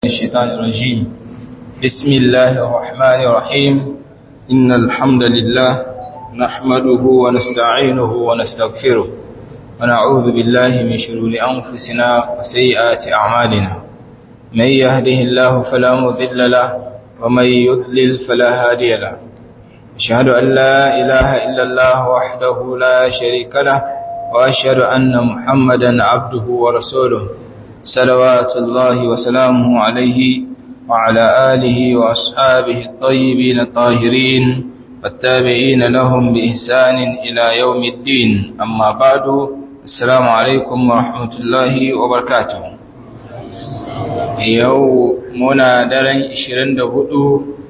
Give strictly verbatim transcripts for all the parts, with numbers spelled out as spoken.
الشيطان الرجيم. بسم الله الرحمن الرحيم. إن الحمد لله نحمده ونستعينه ونستغفره ونعوذ بالله من شرور أنفسنا وسيئات أعمالنا. من يهده الله فلا مضل له ومن يضلل فلا هادي له. أشهد أن لا إله إلا الله وحده لا شريك له وأشهد أن محمدا عبده ورسوله صلوات الله وسلامه عليه وعلى آله وأصحابه الطيبين الطاهرين والتابعين لهم بإحسان إلى يوم الدين. أما بعد، السلام عليكم ورحمة الله وبركاته. يومنا درن عشرين دهدو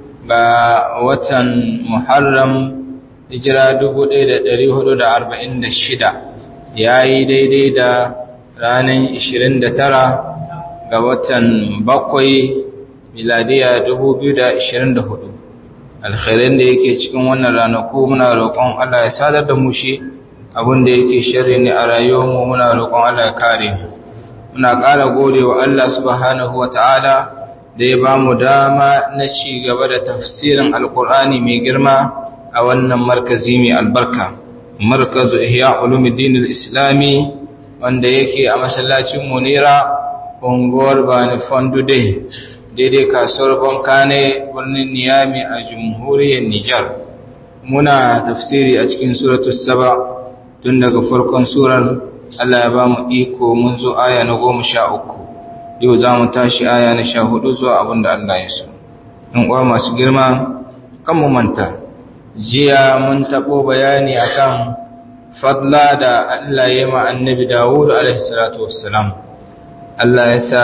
بوطن محرم هجرة دبو ديدة دريهدو دا أربعين دا شدا ياي ديدي دا ranar ishirin da tara ga watan bakwai miladiya dubu biyu da ishirin da hudu. Alkhairin da yake cikin wannan ranaku muna roƙon Allah ya sadar da mu shi, abin da yake sharri ne a rayuwarmu muna roƙon Allah ya kare mu. Muna ƙara gode wa Allah subhanahu wa ta'ala da ya ba mu dama na ci gaba da tafsirin alkur'ani mai girma a wannan markazi mai albarka, markazu ihya ulumuddin al-islami, wanda yake a masallacin Munira unguwar Bani Fondude daidai kasuwar Bankane birnin Niyami a jamhuriyar Nijar. Muna tafsiri a cikin suratul Saba tun daga farkon surar. Allah ya ba mu iko mun zo aya na goma sha uku. Yau za mu tashi aya na sha hudu zuwa abin da Allah ya so. Ɗan uwa masu girma, kan mu manta jiya mun taɓo bayani akan fadla da Allah ya ma annabi Dawud alaihi salatu wassalam. Allah ya sa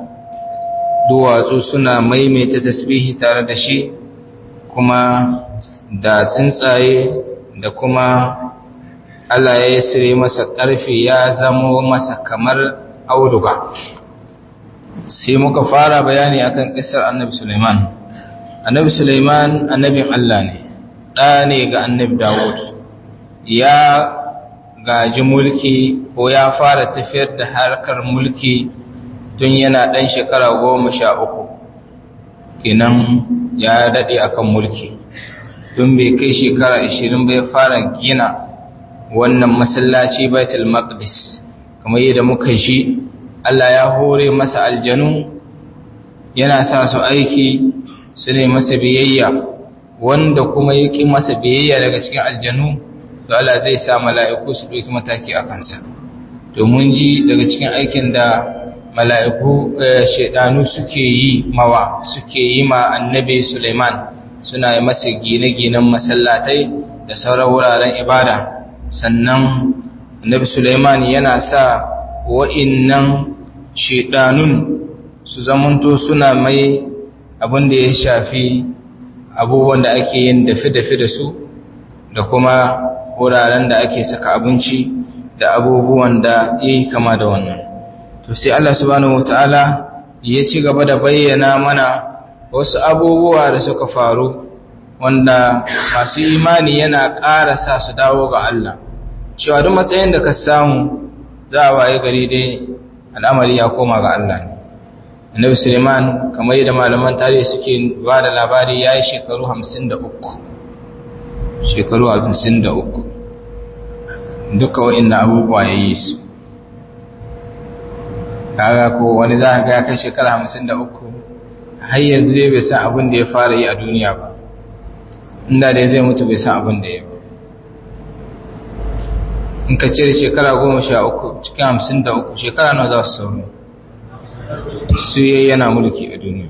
duwatsu suna maimaita tasbihi tare da shi, kuma da tsuntsaye, da kuma Allah ya sire masa ƙarfi ya zamo masa kamar auduga. Sai muka fara bayani akan ƙisar annabi Sulaiman. Annabi Sulaiman annabin Allah ne, ɗa ne ga annabi Dawud. Ya gaji mulki ko ya fara tafiyar da harkar mulki tun yana ɗan shekara goma sha uku, kenan ya daɗe akan mulki. Tun bai kai shekara ashirin bai fara gina wannan masallaci Baitul Maqdis. Kamar yadda muka ji, Allah ya hore masa aljanu, yana sa su aiki su ne masa biyayya, wanda kuma yake masa biyayya daga cikin aljanu to Allah zai sa mala'iku su ɗauki mataki a kansa. To mun ji daga cikin aikin da mala'iku shaidanu suke yi mawa suke yi ma annabi Sulaiman, suna yi masa gine-ginen masallatai da sauran wuraren ibada. Sannan annabi Sulaiman yana sa wa'innan shaidanun su zamanto suna mai abin da ya shafi abubuwan da ake yin dafe-dafe da su, da kuma wuraren da ake saka abinci da abubuwan da yi kama da wannan. To sai Allah subhanahu wataala ya ci gaba da bayyana mana wasu abubuwa da suka faru wanda masu imani yana ƙara sa su dawo ga Allah, cewa duk matsayin da ka samu za a waye gari dai al'amari ya koma ga Allah. Annabi Suleiman, kamar yadda malaman tarihi suke ba da labari, ya yi shekaru hamsin da uku. shekaru hamsin da uku duka wa'inda abubuwa ya yi su. Kaga ko wani za a ga kai shekara hamsin da uku har yanzu zai bai san abin da ya fara yi a duniya ba, inda dai zai mutu bai san abin da ya ba. In ka cire shekara goma sha uku cikin hamsin da uku, shekara nawa za su sauri su yi yana mulki a duniya.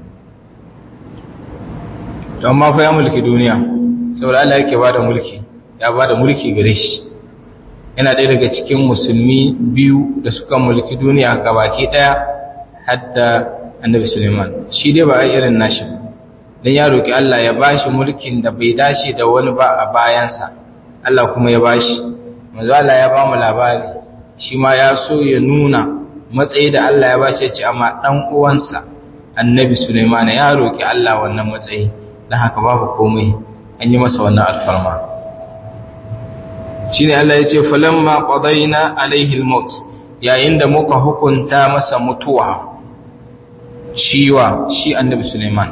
Don ma fa ya mulki duniya saboda Allah yake bada mulki, ya bada mulki gare shi. Yana ɗaya daga cikin musulmi biyu da suka mulki duniya gabaki ɗaya, hadda annabi Suleiman. Shi dai ba a irin nashi ba, dan ya roki Allah ya bashi mulkin da bai dace da wani ba a bayansa, Allah kuma ya bashi. Manzo Allah ya ba mu labari, shi ma ya so ya nuna matsayi da Allah ya bashi, ya ce amma dan uwansa annabi Suleiman ya roki Allah wannan matsayi, dan haka babu komai, an yi masa wannan alfarma. Shine Allah ya ce falamma qadayna alaihi almaut, yayin da muka hukunta masa mutuwa. shiwa shi annabi Suleiman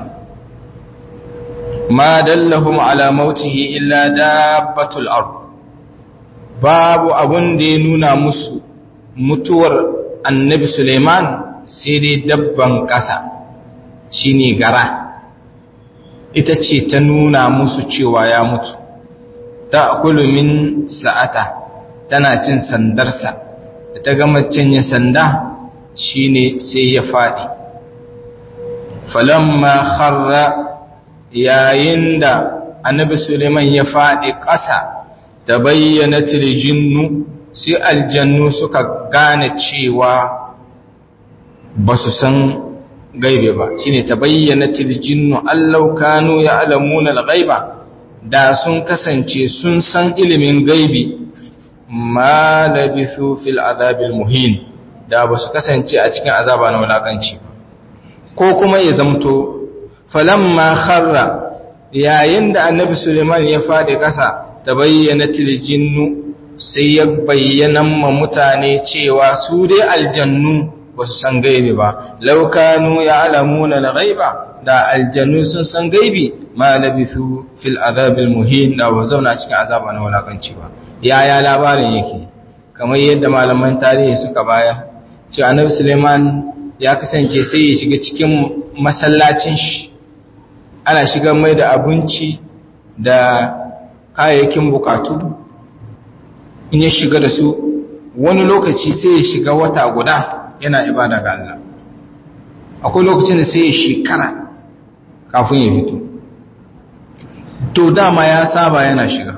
ma dallahum ala mautihi illa dabbatul ard babu abun da ya nuna musu mutuwar annabi Suleiman sai dai dabban ƙasa shine gara ita ce ta nuna musu cewa ya mutu ta akulu min sa'ata tana cin sandarsa da ta gama cinye sanda shine sai ya faɗi falamma kharra yayin da annabi Suleiman ya faɗi ƙasa ta bayyana tiljinnu sai aljannu suka gane cewa ba su san gaibe ba shine ta bayyana tiljinnu allau kanu ya'lamuna al-ghaiba da sun kasance sun san ilimin gaibi ma labithu fil azabil muhin da ba su kasance a cikin azaba na wulakanci ko kuma ya zamto falamma kharra yayin da annabi Suleiman ya fadi kasa tabayyana tiljinnu sai ya bayyana ma mutane cewa su dai aljannu ba su san gaibi ba law kanu ya'lamuna al-ghaiba da aljannu sun san gaibi ma labithu fil azabil muhin da ba zauna cikin azaba na wulakanci ba yaya labarin yake kamar yadda malaman tarihi suka baya cewa annabi Suleiman ya kasance sai ya shiga cikin masallacin shi ana shiga mai da abinci da kayayyakin bukatu in ya shiga da su wani lokaci sai ya shiga wata guda yana ibada ga Allah akwai lokacin da sai ya shekara kafin ya fito to dama ya saba yana shiga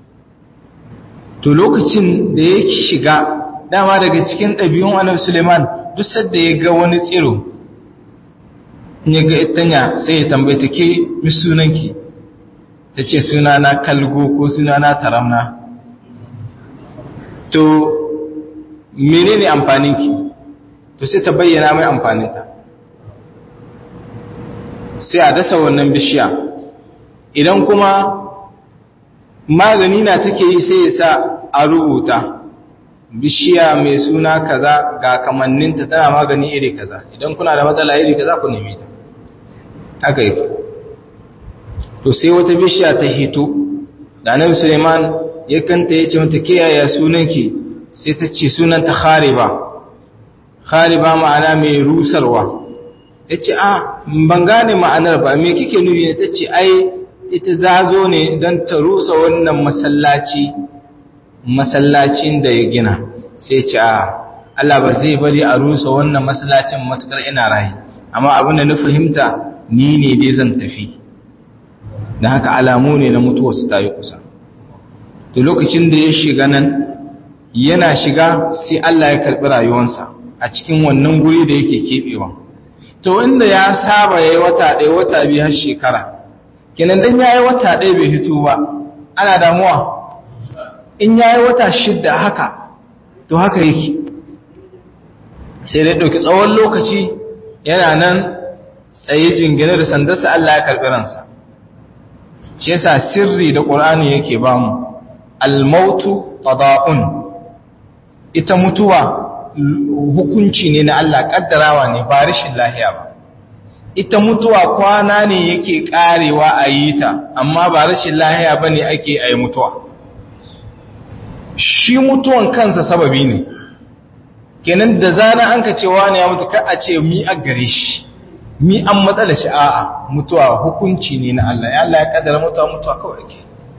to lokacin da ya shiga dama daga cikin ɗabi'un annabi Suleiman duk sadda ya ga wani tsiro in ya ga itanya sai ya tambaye ta ke mi sunanki ta ce suna na kalgo ko suna na taramna to menene amfaninki to sai ta bayyana mai amfaninta sai a dasa wannan bishiya idan kuma magani na take yi sai ya sa a rubuta bishiya mai suna kaza ga kamanninta tana magani iri kaza idan kuna da matsala iri kaza ku nemi ta haka yake to sai wata bishiya ta hito da Annabi Suleiman ya kanta yace mata kiyaye sunanki sai ta ce sunanta Khariba Khariba ma'ana mai rusarwa yace a ban gane ma'anar ba me kike nufi ne tace ai ita zazo ne dan ta rusa wannan masallaci masallacin da ya gina sai ce a Allah ba zai bari a rusa wannan masallacin matukar ina rayi amma abin da na fahimta ni ne dai zan tafi da haka alamu ne na mutuwa su tayi kusa to lokacin da ya shiga nan yana shiga sai Allah ya karbi rayuwarsa a cikin wannan guri da yake kebewa to inda ya saba yayi wata ɗaya wata biyu har shekara kenan dan yayi wata ɗaya bai hito ba ana damuwa in yayi wata shidda haka to haka yake sai dai dauki tsawon lokaci yana nan tsaye jingine da sandarsa Allah ya karbi ransa shi yasa sirri da Qur'ani yake ba mu al-mautu qada'un ita mutuwa hukunci ne na Allah kaddarawa ne ba rashin lahiya ba ita mutuwa kwana ne yake karewa a yi ta amma ba rashin lahiya bane ake ayi mutuwa shi mutuwan kansa sababi ne kenan da zana an ka cewa ne ya mutu ka a ce mi a gare shi mi an matsala shi a'a mutuwa hukunci ne na Allah ya Allah ya kaddara mutuwa mutuwa kawai ake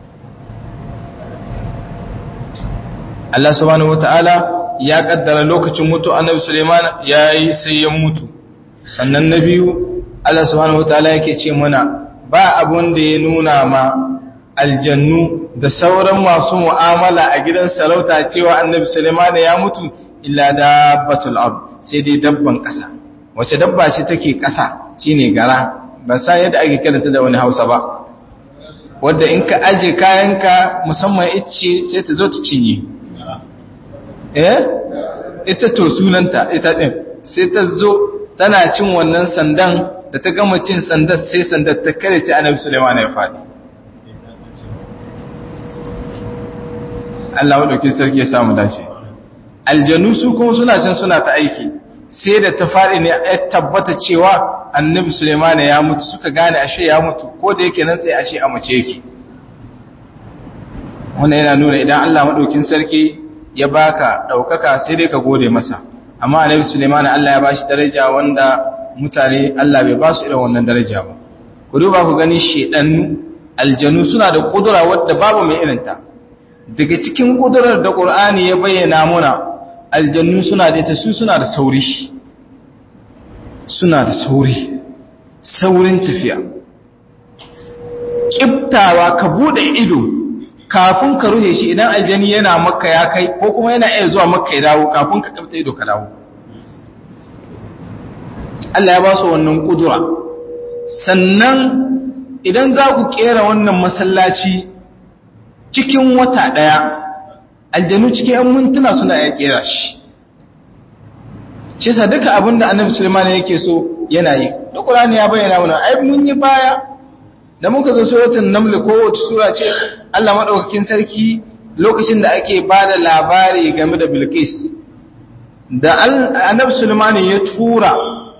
Allah subhanahu wataala ya kaddara lokacin mutu annabi Sulaiman yayi sai ya mutu sannan na biyu Allah subhanahu wataala yake ce mana ba abun da ya nuna ma aljannu da sauran masu mu'amala a gidan sarauta cewa annabi Sulaiman ya mutu illa dabbatul ard sai dai dabban kasa wace dabba ce take kasa shine gara ba san yadda ake kiranta da wani Hausa ba wanda in ka aje kayanka musamman icce sai ta zo ta cinye eh ita to sunanta ita din sai ta zo tana cin wannan sandan da ta gama cin sandar sai sandar ta kare sai annabi Sulaiman ya fadi Allah wadauki sarki ya samu dace aljanu su kuma suna cin suna ta aiki sai da ta faɗi ne ya tabbata cewa annabi Suleiman ya mutu, suka gane ashe ya mutu, ko da yake nan sai ashe a mace yake. Wannan yana nuna idan Allah madaukin sarki ya baka daukaka sai dai ka gode masa, amma annabi Suleiman Allah ya bashi daraja wanda mutane Allah bai ba su irin wannan daraja ba. Ku duba ku gani shedannu aljanu suna da kudura wadda babu mai irinta. Daga cikin kudurar da Qur'ani ya bayyana muna, aljannu suna da ita, su suna da sauri, suna da sauri, saurin tafiya. Kiftawa ka bude ido kafin ka ruhe shi, idan aljani yana Makka ya kai ko kuma yana iya zuwa Makka ya dawo, kafin ka kifta ido ka dawo. Allah ya ba su wannan kudura. Sannan idan za ku kera wannan masallaci cikin wata daya, aljanu cikin yan mintuna suna ya kera shi. Shi yasa duka abinda Annabi Sulaiman yake so yana yi. Da Qur'ani ya bayyana mana, ai mun yi baya da muka zo suratul Naml ko wata sura ce Allah madaukakin sarki lokacin da ake bada labari game da Bilqis, da Annabi Sulaiman ya tura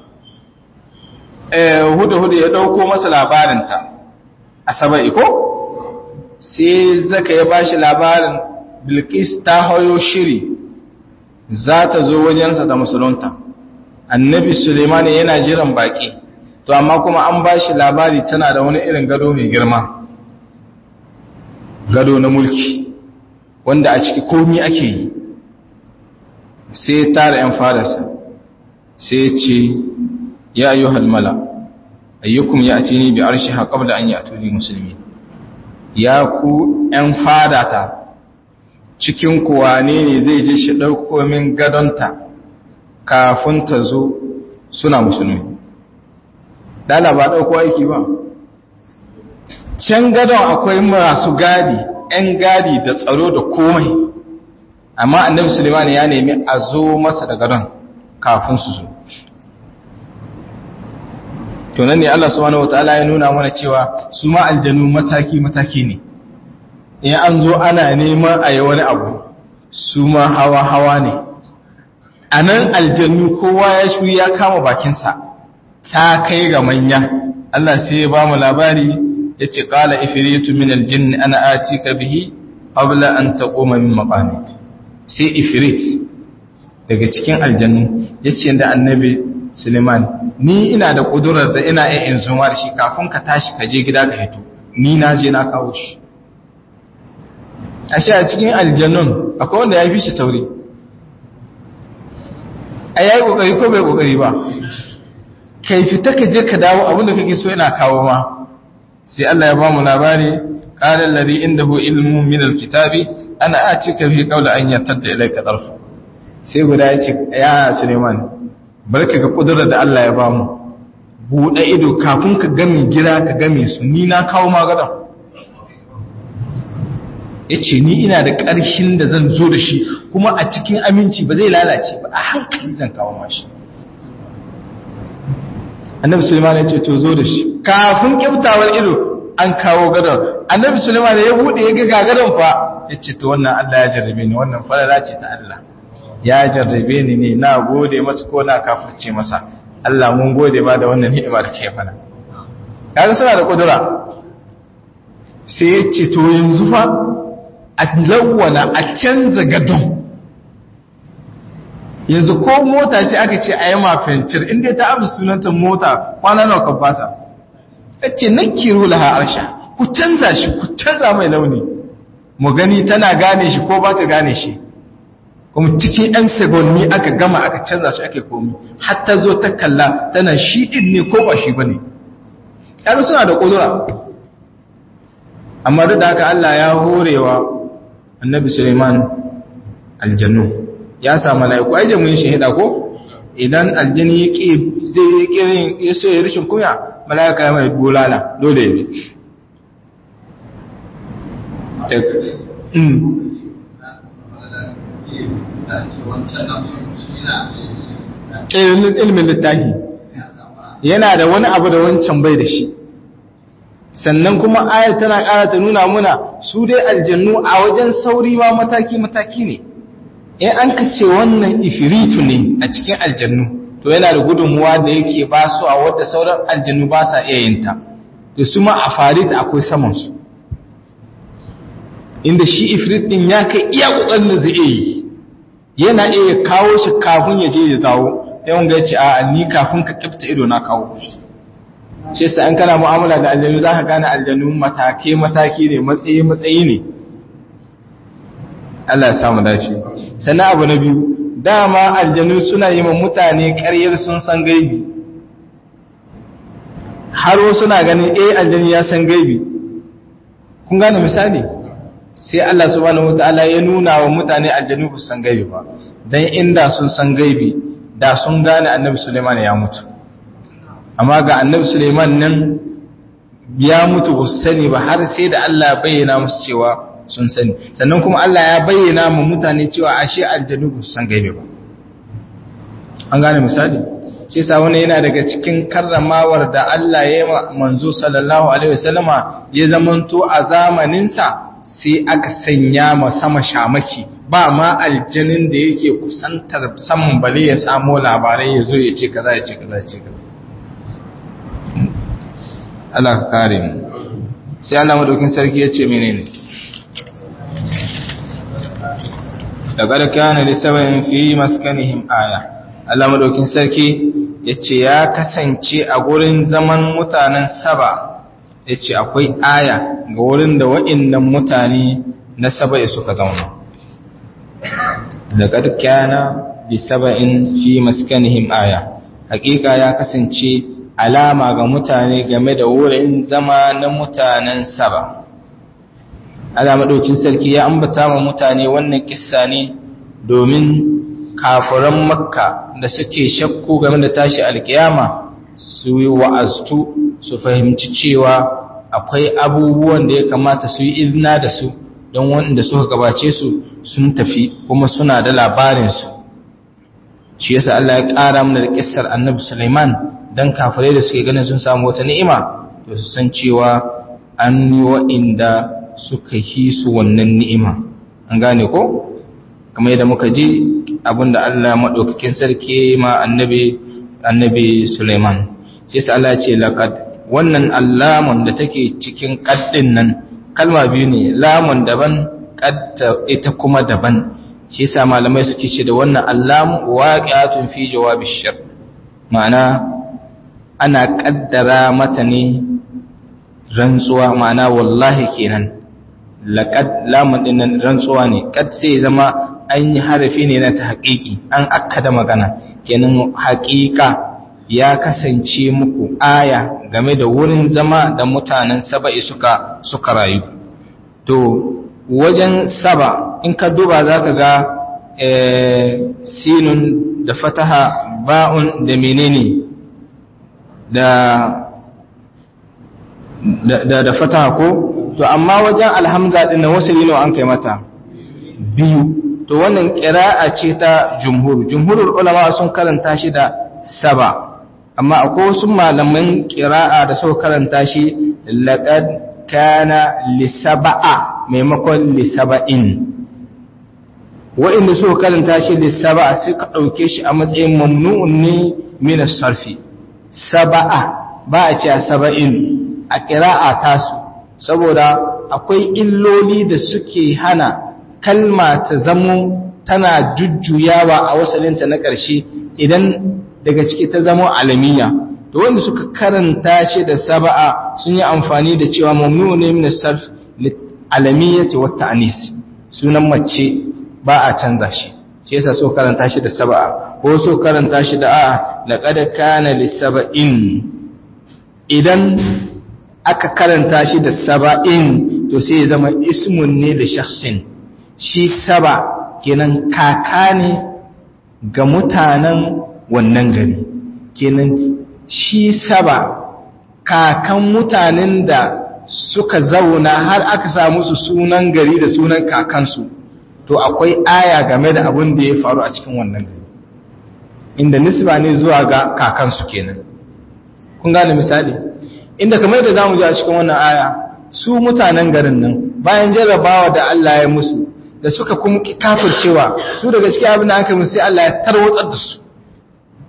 eh hudu-hudu ya dauko masa labarinta a Saba'i ko sai zaka ya bashi labarin Bilqis ta hayo shiri za ta zo wajensa da musulunta. Annabi Suleiman yana jiran baki, to amma kuma an bashi labari tana da wani irin gado mai girma, gado na mulki wanda a ciki komai ake yi. Sai tare yan fadarsa sai ce, ya ayyuhal mala ayyukum ya'tini bi arshiha qabla an ya'tuni muslimin. Ya ku ‘yan fadata, cikin kuwa ne ne zai je shi ɗauko min gadonta kafin ta zo suna musulmi. Dala ba ɗauko aiki ba. Can gadon akwai masu gadi, ‘yan gadi da tsaro da komai, amma annabi Suleiman ya nemi a zo masa da gadon kafin su zo. To nan ne Allah subhanahu wataala ya nuna mana cewa su ma aljanu mataki mataki ne. In an zo ana neman a yi wani abu, su ma hawa hawa ne. A nan aljanu kowa ya shu ya kama bakinsa, ta kai ga manya. Allah sai ya ba mu labari ya ce qala ifritu min aljinn ana atika bihi qabla an taquma min maqamik. Sai ifrit daga cikin aljanu yace da annabi Suleiman, ni ina da ƙudurar da ina iya in zuma da shi kafin ka tashi ka je gida ka hito, ni na je na kawo shi. A shi a cikin aljannun akwai wanda ya fi shi sauri. A ya yi ƙoƙari ko bai ƙoƙari ba, kai fita ka je ka dawo abinda kake so yana kawo ma. Sai Allah ya ba mu labari, ƙalar lari inda hu ilmu min alkitabi, ana a cika fi ƙaula an yantar da ilai ka ɗarfu. Sai guda ya ce, ya Suleiman, barka ga kudurar da Allah ya ba mu, buɗe ido kafin ka game gida ka game su, ni na kawo magadan. Ya ce ni ina da ƙarshen da zan zo da shi kuma a cikin aminci ba zai lalace ba, a hankali zan kawo mashi. Annabi Suleiman ya ce to zo da shi, kafin kyautawar ido an kawo gadon. Annabi Suleiman ya buɗe ya ga gadon fa, ya ce to wannan Allah ya jarrabe ni, wannan falala ce ta Allah. Ya jarrabe ni ne, na gode masa ko na kafirce masa. Allah mun gode ba da wannan ni'ima da ke mana. Kaga suna da kudura. Sai ya ce to yanzu fa a lawwana a canza gadon. Yanzu ko mota ce aka ce a yi mafentir, inda ta abu sunanta mota kwana nawa ka bata. Ya ce nakiru laha arsha, ku canza shi, ku canza mai launi. Mu gani tana gane shi ko ba ta gane shi. Kuma cikin ‘yan segonni aka gama aka canza shi ake komi, hatta zo ta kalla tana shi ɗin ne ko ba shi ba ne. ‘Yan suna da ƙudura. Amma duk da haka Allah ya horewa annabi Suleiman aljannu. Ya sa mala'iku, ai jamun shahida ko? Idan aljani ya ƙi zai yi ƙirin ya so ya rishin kuya, mala'ika ya mai bulala, dole ne. Ilmin littafi yana da wani abu da wancan bai da shi. Sannan kuma ayat tana ƙara ta nuna muna su dai aljannu a wajen sauri ma mataki-mataki ne. In an ka ce wannan ifiritu ne a cikin aljannu, to yana da gudunmuwa da yake ba su a wadda sauran aljanu ba sa iya yin ta to su ma afarit akwai saman su inda shi ifrit din ya kai iya kokarin da zai yi yana iya kawo shi kafin ya je ya dawo sai wanga ya ce a ni kafin ka kifta ido na kawo shi sai an kana mu'amala da aljanu zaka gane aljanu matake mataki ne matsayi matsayi ne Allah ya samu dace sannan abu na biyu dama aljanu suna yi wa mutane ƙaryar sun san gaibi har wasu na ganin eh aljanu ya san gaibi kun gane misali sai Allah subhanahu wataala ya nuna wa mutane aljanu ba san gaibi ba dan inda sun san gaibi da sun gane annabi Sulaiman ya mutu amma ga annabi Sulaiman nan ya mutu ba su sani ba har sai da Allah ya bayyana musu cewa sun sani sannan kuma Allah ya bayyana mu mutane cewa ashe aljanu ba su san gaibi ba an gane misali shi yasa wannan yana daga cikin karramawar da Allah ya yi manzo sallallahu alaihi wasallama ya zamanto a zamanin sa sai aka sanya ma sama shamaki ba ma aljanin da yake kusantar saman bale ya samu labarai ya zo ya ce kaza ya ce kaza ya ce kaza Allah ka kare mu sai Allah madaukin sarki ya ce menene laqad kana lisabin fi maskanihim aya Allah madaukin sarki yace ya kasance a gurin zaman mutanen Saba yace akwai aya ga wurin da wa'annan mutane na Saba suka zauna laqad kana lisabin fi maskanihim aya hakika ya kasance alama ga mutane game da wurin zama na mutanen Saba Allah madaukin sarki ya ambata wa mutane wannan kissa ne domin kafiran Makka da suke shakku game da tashi alkiyama su yi wa'aztu su fahimci cewa akwai abubuwan da ya kamata su yi izina da su don wanda suka gabace su sun tafi kuma suna da labarin su shi yasa Allah ya ƙara mana da kissar Annabi Sulaiman dan kafirai da suke ganin sun samu wata ni'ima to su san cewa an yi wa'inda suka yi su wannan ni'ima an gane ko kamar yadda muka ji abinda Allah madaukakin sarki ma annabi annabi Sulaiman sai sai Allah ya ce laqad wannan allamun da take cikin qaddin nan kalma biyu ne lamun daban qad ita kuma daban shi yasa malamai suke ce da wannan allamu waqi'atun fi jawabi shart ma'ana ana kaddara mata ne rantsuwa ma'ana wallahi kenan laqad lamun dinnan rantsuwa ne kad sai zama an yi harafi ne na ta haƙiƙi an akkada magana kenan haƙiƙa ya kasance muku aya game da wurin zama da mutanen Saba'i suka suka rayu to wajen Saba in ka duba zaka ga eh, sinun da fataha ba'un da menene da da da fataha ko to amma wajen alhamza din wasali ne an kai mata biyu to wannan qira'a ce ta jumhur jumhurul ulama sun karanta shi da Saba amma akwai wasu malaman qira'a da suka karanta shi laqad kana lisaba'a maimakon lisaba'in wa'inda suka karanta shi lisaba'a suka dauke shi a matsayin mamnu'un ne min as-sarfi saba'a ba a ce saba'in a qira'a tasu saboda akwai illoli da suke hana kalma ta zamo tana jujjuyawa a wasalinta na ƙarshe idan daga ciki ta zamo alamiya to wanda suka karanta shi da saba'a sun yi amfani da cewa mamnu ne min as-sarf alamiyyati wa ta'nis sunan mace ba a canza shi shi yasa so karanta shi da saba'a ko so karanta shi da a'a laqad kana lis-saba'in idan aka karanta shi da saba'in to sai ya zama ismun ne da shakhsin shi saba kenan kaka ne ga mutanen wannan gari kenan shi saba kakan mutanen da suka zauna har aka samu su sunan gari da sunan kakansu to akwai aya game da abin da ya faru a cikin wannan gari inda nisba ne zuwa ga kakansu kenan kun gane misali inda kamar da zamu ji a cikin wannan aya su mutanen garin nan bayan jarrabawa da Allah ya musu da suka kuma kafircewa su daga cikin abin da aka musu sai Allah ya tarwatsar da su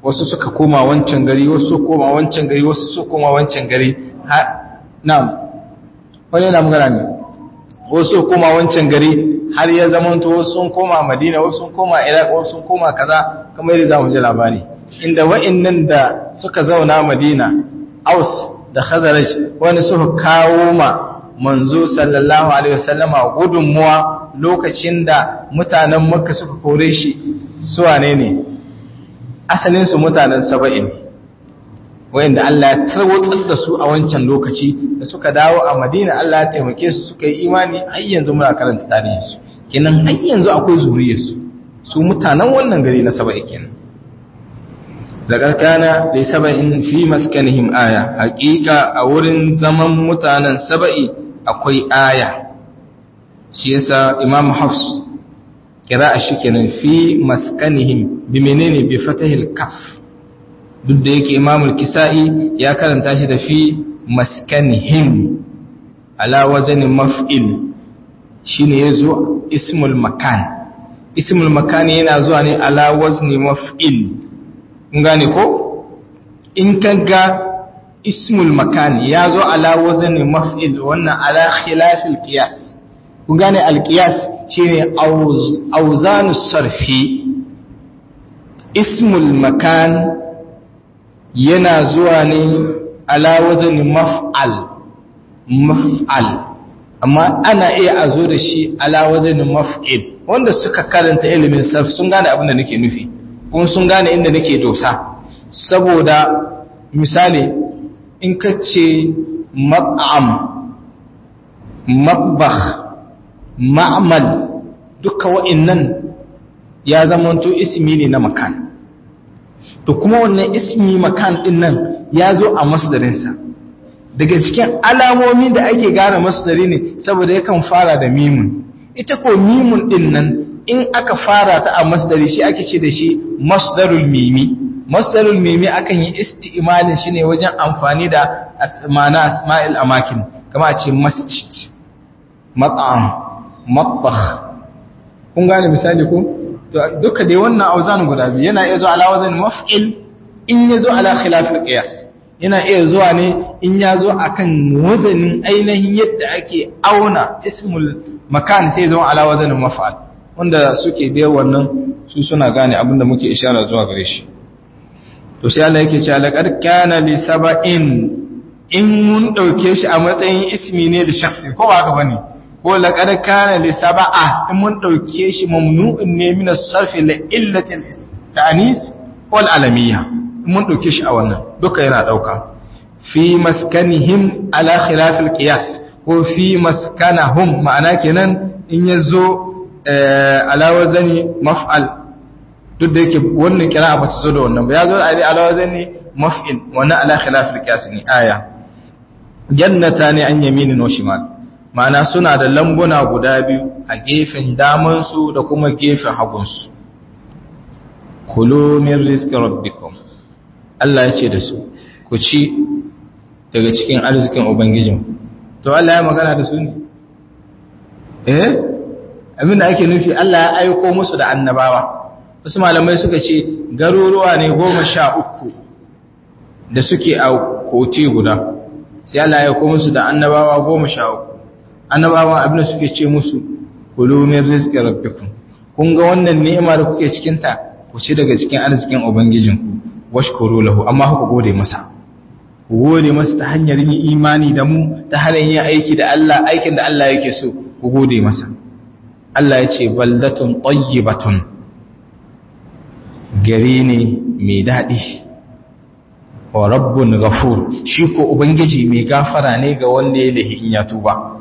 wasu suka koma wancan gari wasu suka koma wancan gari wasu suka koma wancan gari na'am wani na magana ne wasu suka koma wancan gari har ya zamanto wasu sun koma Madina wasu sun koma Iraq wasu sun koma kaza kamar yadda zamu ji labari inda wa'annan da suka zauna Madina Aus da Khazraj wani suka kawo ma manzo sallallahu alaihi wasallama gudunmuwa lokacin da mutanen Makka suka kore shi su wane ne asalin su mutanen Saba'in wanda Allah ya tarwatsar da su a wancan lokaci da suka dawo a Madina Allah ya taimake su suka yi imani har yanzu muna karanta tarihin su kenan har yanzu akwai zuriyar su su mutanen wannan gari na Saba'i kenan daga kana da Saba'in fi maskanihim aya hakika a wurin zaman mutanen Saba'i akwai aya shi yasa Imam Hafs kira'a shi kenan fi maskanihim bi menene bi fatahil kaf duk da yake Imam Kisa'i ya karanta shi da fi maskanihim ala wazn maf'il shine yazo ismul makan ismul makan yana zuwa ne ala wazni maf'il kun gane ko in kaga ismul makan yazo ala wazni maf'il wannan ala khilafil qiyas kun gane alqiyas shine auzanus sarfi ismul makan yana zuwa ne ala wazni maf'al maf'al amma ana iya azo da shi ala wazni maf'il wanda suka karanta ilimin sarf sun gane abin da nake nufi kuma sun gane inda nake dosa saboda misali in ka ce mat'am matbakh ma'mal duka wa'annan ya zamanto ismi ne na makan to kuma wannan ismi makan din nan ya zo a masdarinsa daga cikin alamomi da ake gane masdari ne saboda yakan fara da mimun ita ko mimun din nan in aka fara ta a masdari shi ake ce da shi masdarul mimi masdarul mimi akan yi isti'malin shi ne wajen amfani da asmana asma'il amakin kama a ce masjid mat'am matbakh kun gane misali ko to duka dai wannan auzan guda biyu yana iya zuwa ala wazan maf'il in ya zo ala khilafil qiyas yana iya zuwa ne in ya zo akan wazanin ainihin yadda ake auna ismul makan sai zo ala wazan maf'al wanda suke biyar wannan su suna gane abinda muke ishara zuwa gare shi to sai Allah yake cewa laqad kana li saba'in in mun dauke shi a matsayin ismi ne da shakhsi ko ba haka bane ko laqad kana li sab'a in mun dauke shi mamnu'un ne min as-sarf li illati al-ta'nis wal alamiyya mun dauke shi a wannan duka yana dauka fi maskanihim ala khilaf al-qiyas ko fi maskanahum ma'ana kenan in yazo ala wazani maf'al duk da yake wannan kira'a ba ta zo da wannan ba yazo ala wazani maf'il wannan ala khilaf al-qiyas ne aya jannatani an yaminin wa shimal ma'ana suna da lambuna guda biyu a gefen damansu da kuma gefen hagunsu kulu min rizqi rabbikum Allah ya ce da su ku ci daga cikin arzikin ubangijin to Allah ya magana da su ne eh abin da ake nufi Allah ya aiko musu da annabawa wasu malamai suka ce garuruwa ne goma sha uku da suke a koti guda sai Allah ya aiko musu da annabawa goma sha uku annabawan abin da suke ce musu kulu min rizqi rabbikum kun ga wannan ni'ima da kuke cikin ta ku ci daga cikin arzikin ubangijinku washkuru lahu amma ku gode masa ku gode masa ta hanyar yin imani da mu ta hanyar yin aiki da Allah aikin da Allah yake so ku gode masa Allah ya ce baldatun tayyibatun gari ne mai dadi wa rabbun ghafur shi ko ubangiji mai gafara ne ga wanda ya lahi in ya tuba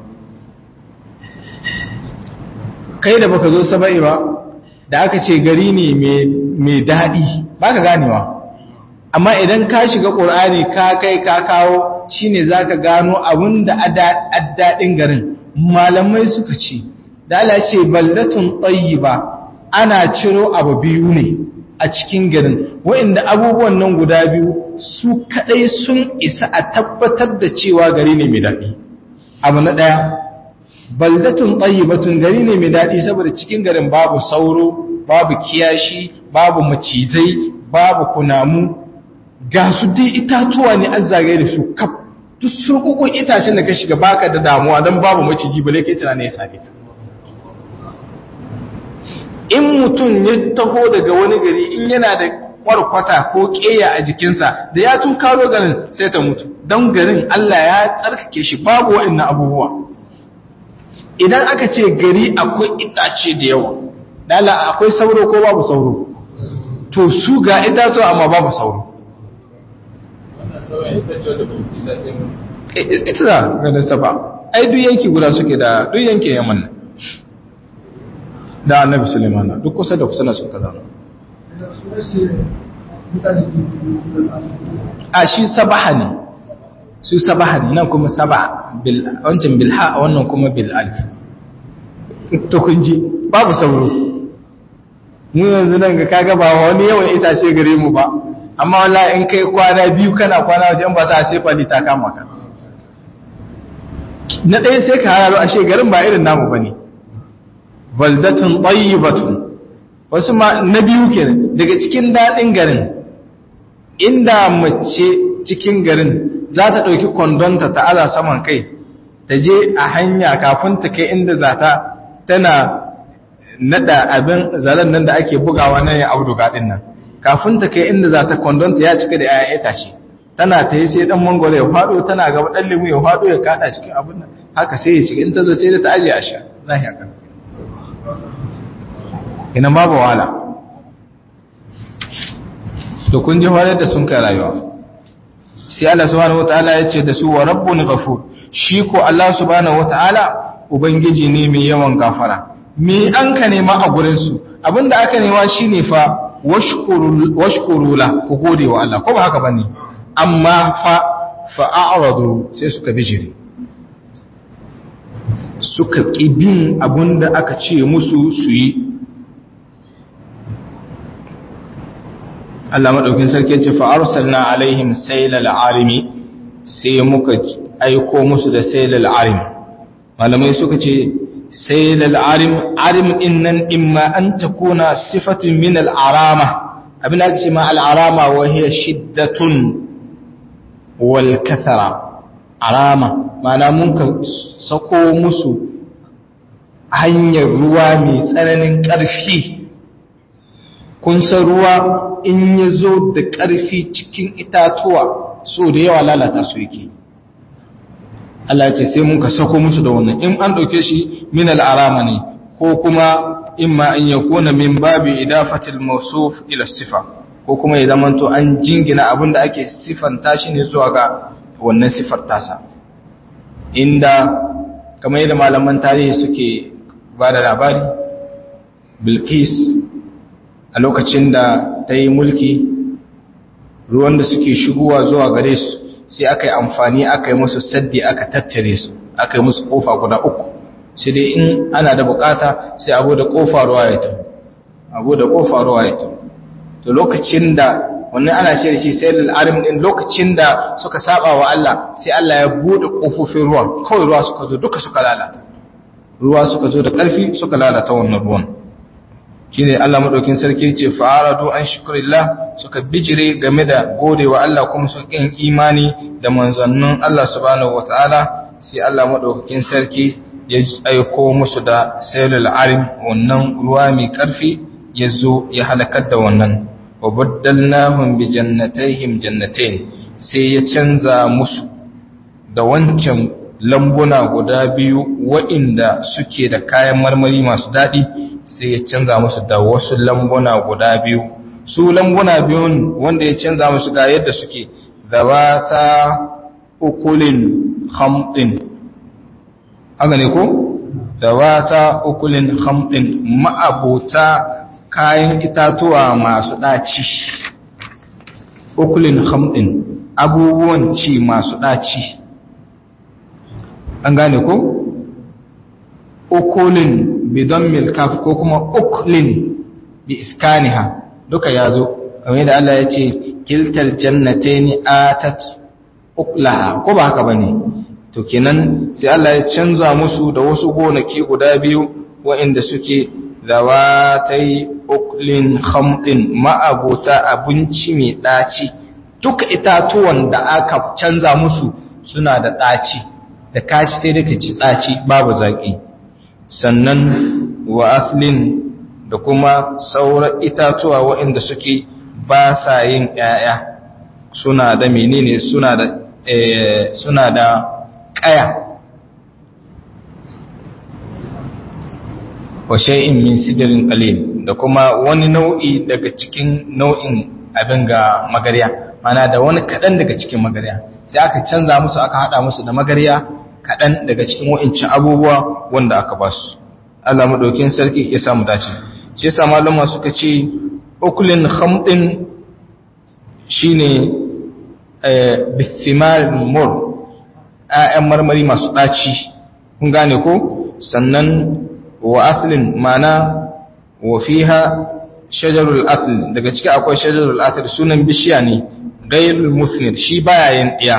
kai da baka zo saba'i ba da aka ce gari ne mai daɗi baka ganewa amma idan ka shiga ƙur'ani ka kai ka kawo shine zaka gano abin da addaɗin garin malamai suka ce da Allah ce baldatun tayyiba ana ciro abu biyu ne a cikin garin wa'inda abubuwan nan guda biyu su kadai sun isa a tabbatar da cewa gari ne mai daɗi abu na ɗaya baldatun tayyibatun gari ne mai daɗi saboda cikin garin babu sauro babu kiyashi babu macizai babu kunamu ga su dai itatuwa ne an zagaye da su kaf duk surkukun itacen da ka shiga baka da damuwa don babu maciji bale kai tunanin ya same ta in mutum ya taho daga wani gari in yana da kwarkwata ko keya a jikinsa da ya tun karo garin sai ta mutu don garin Allah ya tsarkake shi babu waɗannan abubuwa idan aka ce gari akwai itace da yawa dala akwai sauro ko babu sauro to su ga itatuwa amma babu sauro ita da ganin saba ai duk yanki guda suke da duk yanki yaman nan da annabi Sulaiman duk kusa da kusa na suka zama a shi sabaha ne su sabaha ne nan kuma saba bil wancan bil ha wannan kuma bil alif to kun ji babu sauro mu yanzu nan ga kaga ba wani yawan itace gare mu ba amma wallahi in kai kwana biyu kana kwana wajen ba sa sai fali ta kama ka na ɗaya sai ka hararo ashe garin ba irin namu bane baldatun tayyibatun wasu ma na biyu kenan daga cikin dadin garin inda mace cikin garin za ta dauki kondonta ta aza saman kai ta je a hanya kafin ta kai inda za ta tana nada abin zaren nan da ake bugawa na ya auduga din nan kafin ta kai inda za ta kondonta ya cika da ƴaƴan itace tana ta yi sai dan mangoro ya fado tana gaba dan limu ya fado ya kada cikin abin nan haka sai ya cika in ta zo sai ta aje a sha zahi haka ina babu wala to kun ji halar da sun kai rayuwa sai Allah subhanahu wataala ya ce da su wa rabbun ghafur shi ko Allah subhanahu wataala ubangiji ne mai yawan gafara me an ka nema a gurin su abinda aka nema shine fa washkuru washkuru la ku gode wa Allah ko ba haka bane amma fa fa'aradu sai suka bijiri suka kibin abinda aka ce musu su yi Allah madaukin sarki ce fa arsalna alaihim saylal arimi sai muka aiko musu da saylal arim malamai suka ce saylal arim arim innan imma an takuna sifatun min al arama abin da ake ce ma al arama wa hiya shiddatun wal kathara arama mana mun ka sako musu hanyar ruwa mai tsananin ƙarfi kun san ruwa in ya zo da ƙarfi cikin itatuwa so da yawa lalata su yake Allah ce sai mun ka sako musu da wannan in an ɗauke shi min al'arama ne ko kuma imma an yakuna min babi idafatil mawsuf ila sifa ko kuma ya zamanto an jingina abin da ake sifanta shi ne zuwa ga wannan sifar tasa inda kamar yadda malaman tarihi suke ba da labari Bilqis a lokacin da ta yi mulki ruwan da suke shigowa zuwa gare su sai aka yi amfani aka yi musu saddi aka tattare su aka yi musu kofa guda uku sai dai in ana da bukata sai abu da kofa ruwa ya tafi abu da kofa ruwa ya tafi to lokacin da wannan ana ce da shi sai al'arim din lokacin da suka saba wa Allah sai Allah ya bude kofofin ruwan kawai ruwa suka zo duka suka lalata ruwa suka zo da ƙarfi suka lalata wannan ruwan shine Allah madaukin sarki ce fa'aradu an shukrillah suka bijire game da godewa Allah kuma suka kin imani da manzannin Allah subhanahu wataala sai Allah madaukin sarki ya aiko musu da saylul arim wannan ruwa mai karfi yazo ya halakar da wannan wa baddalnahum bi jannatayhim jannatayn sai ya canza musu da wancan lambuna guda biyu wa'inda suke da kayan marmari masu daɗi sai ya canza musu da wasu lambuna guda biyu su lambuna biyun wanda ya canza musu ga yadda suke zawata ukulin khamtin aga ne ko zawata ukulin khamtin ma'abuta kayan itatuwa masu ɗaci ukulin khamtin abubuwan ci masu ɗaci an gane ko ukulin bidon milkaf ko kuma ukulin bi iskaniha duka ya zo kamar yadda Allah ya ce kiltal jannataini atat uklaha ko ba haka bane to kenan sai Allah ya canza musu da wasu gonaki guda biyu waɗanda suke zawatai uklin khamdin ma'abuta abinci mai daci duka itatuwan da aka canza musu suna da daci da kaci sai da kaci daci babu zaki sannan wa aslin da kuma sauran itatuwa waɗanda suke ba sa yin ƴaƴa suna da menene suna da eh, suna da ƙaya wa shay'in min sidrin qalil da kuma wani nau'i daga cikin nau'in abin ga magarya mana da wani kadan daga cikin magarya sai aka canza musu aka hada musu da magarya kadan daga cikin wa'incin abubuwa wanda aka ba su Allah madaukin sarki ya samu dace shi yasa malama suka ce ukulin khamdin shine eh bithimar mur ayan marmari masu daci kun gane ko sannan wa aslin mana wa fiha shajarul asl daga ciki akwai shajarul asl sunan bishiya ne ghayrul musnid shi baya yin diya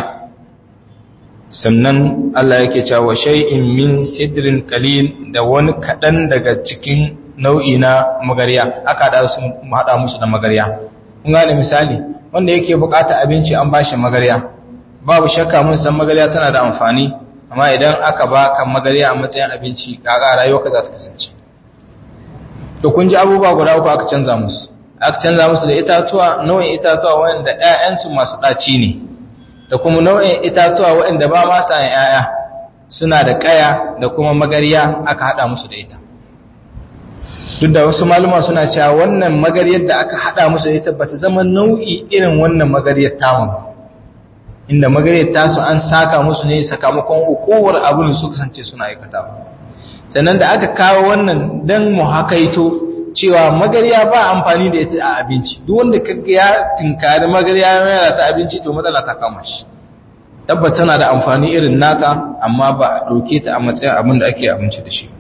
sannan Allah yake cewa shay'in min sidrin qalil da wani kadan daga cikin nau'i na magariya aka da su mu hada musu da magariya kun gane misali wanda yake bukata abinci an bashi magariya babu shakka mun san magariya tana da amfani amma idan aka baka magariya a matsayin abinci kaga rayuwarka za ta kasance to kun ji abubuwa guda uku aka canza musu aka canza musu da itatuwa nau'in itatuwa wanda ƴaƴansu masu daci ne da kuma nau'in itatuwa wanda ba ma sa ƴaƴa suna da kaya da kuma magariya aka hada musu da ita duk da wasu maluma suna cewa wannan magariyar da aka hada musu da ita bata zama nau'i irin wannan magariyar tamu ba inda magariyar tasu an saka musu ne sakamakon hukumar abin su kasance suna aikatawa sannan da aka kawo wannan dan mu hakaito cewa magariya ba amfani da ita a abinci duk wanda kaga ya tinkari magariya yana ta abinci to matsala ta kama shi tabbata tana da amfani irin nata amma ba a dauke ta a matsayin abin da ake abinci da shi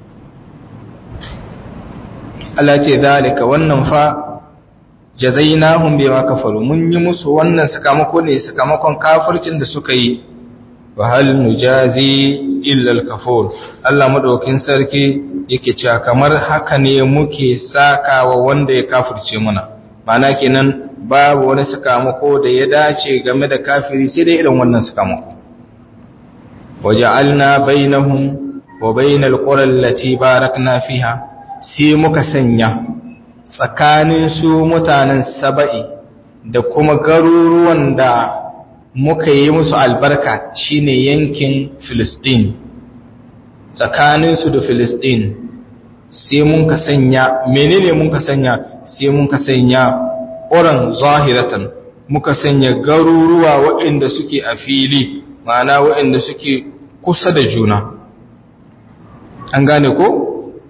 Allah ce dalika wannan fa jazainahum bima kafaru mun yi musu wannan sakamako ne sakamakon kafircin da suka yi wa hal nujazi illa al-kafur Allah madaukin sarki yake cewa kamar haka ne muke sakawa wanda ya kafirce mana mana kenan babu wani sakamako da ya dace game da kafiri sai dai irin wannan sakamako waja'alna bainahum wa bainal qura allati barakna fiha sai muka sanya tsakanin su mutanen saba'i da kuma garuruwan da muka yi musu albarka shine yankin Filistin tsakanin su da Filistin sai mun ka sanya menene mun ka sanya sai mun ka sanya ƙuran zahiratan muka sanya garuruwa waɗanda suke a fili ma'ana waɗanda suke kusa da juna an gane ko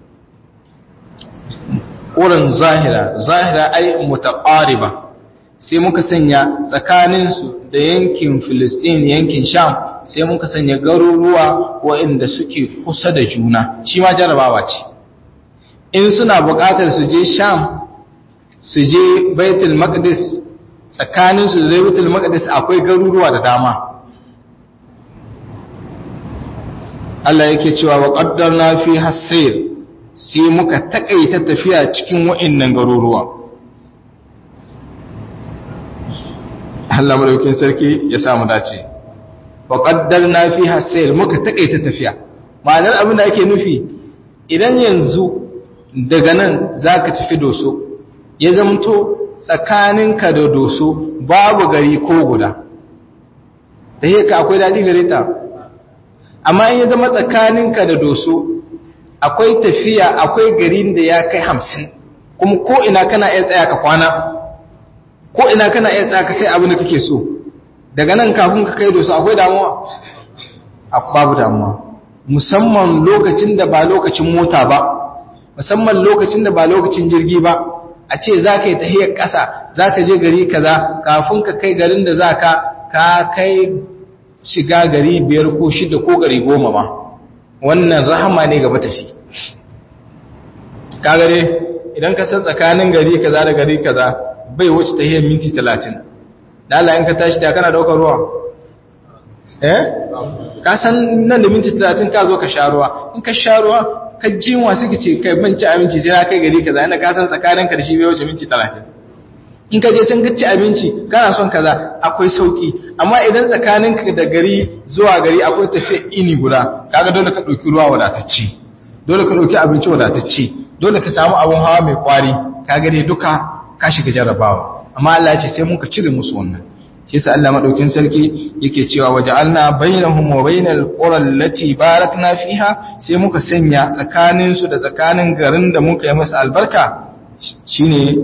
ƙuran zahira zahira ai mutaqariba sai muka sanya tsakaninsu da yankin Filistin yankin Sham sai muka sanya garuruwa waɗanda suke kusa da juna shi ma jarabawa ce in suna buƙatar su je Sham su je Baitul Maqdis tsakaninsu da Baitul Maqdis akwai garuruwa da dama Allah yake cewa wa qaddarna fi hasir sai muka takaita tafiya cikin waɗannan garuruwa Allah madaukakin sarki ya samu dace wa qaddarna fiha sayr muka takaita tafiya ma'anar abin da ake nufi idan yanzu daga nan zaka tafi Doso ya zamto tsakaninka da Doso babu gari ko guda da yake akwai dadi gare ta amma in ya zama tsakaninka da Doso akwai tafiya akwai garin da ya kai hamsin kuma ko ina kana iya tsaya ka kwana ko ina kana iya tsaka sai abin da kake so daga nan kafin ka kai Doso akwai damuwa babu damuwa musamman lokacin da ba lokacin mota ba musamman lokacin da ba lokacin jirgi ba a ce zaka yi tahiyar ƙasa zaka je gari kaza kafin ka kai garin da zaka ka kai shiga gari biyar ko shida ko gari goma ma wannan rahama ne ga matafi ka gare idan ka san tsakanin gari kaza da gari kaza bai wuce ta hiyar minti talatin da Allah in ka tashi ta kana daukar ruwa eh ka san nan da minti talatin ka zo ka sha ruwa in ka sha ruwa ka jinwa suka ce kai ban ci abinci sai na kai gari kaza ina ka san tsakanin ka da shi bai wuce minti talatin in ka je can ka ci abinci kana son kaza akwai sauki amma idan tsakanin ka da gari zuwa gari akwai tafiya ini guda kaga dole ka dauki ruwa wadatacce dole ka dauki abinci wadatacce dole ka samu abun hawa mai kwari kaga dai duka ka shiga jarrabawa amma Allah ya ce sai mun ka cire musu wannan shi yasa Allah madaukin sarki yake cewa waja'alna bainahum wa bainal qura allati barakna fiha sai muka sanya tsakanin su da tsakanin garin da muka yi masa albarka shine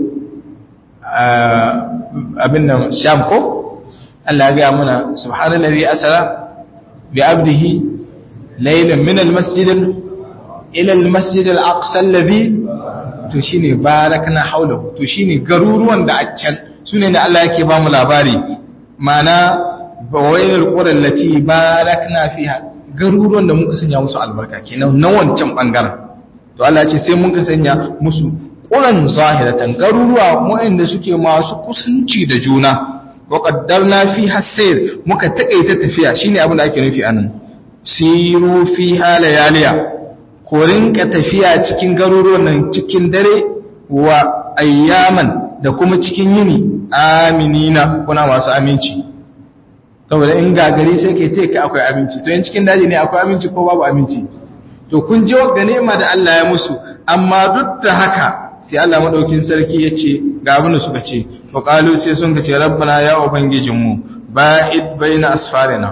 abin nan Sham ko Allah ya ga muna subhanallazi asra bi abdihi laylan min almasjid ila almasjid alaqsa alladhi to shine barakna hawlahu to shine garuruwan da a can sune da Allah yake ba mu labari mana bawailul qura allati barakna fiha garuruwan da muka sanya musu albarka kenan na wancan bangaren to Allah ya ce sai muka sanya musu quran zahiratan garuruwa wanda suke masu kusanci da juna wa qaddarna fiha sayr muka takaita tafiya shine abin da ake nufi anan siru fiha layaliya ko rinka tafiya cikin garuruwan nan cikin dare wa ayyaman da kuma cikin yini aminina kuna masu aminci saboda in gagari sai ke ce ka akwai aminci to in cikin daji ne akwai aminci ko babu aminci to kun ji wa ganima da Allah ya musu amma duk da haka sai Allah madaukin sarki yace ga abin da suka ce fa qalu sai sun ce rabbana ya ubangijinmu ba'id baina asfarina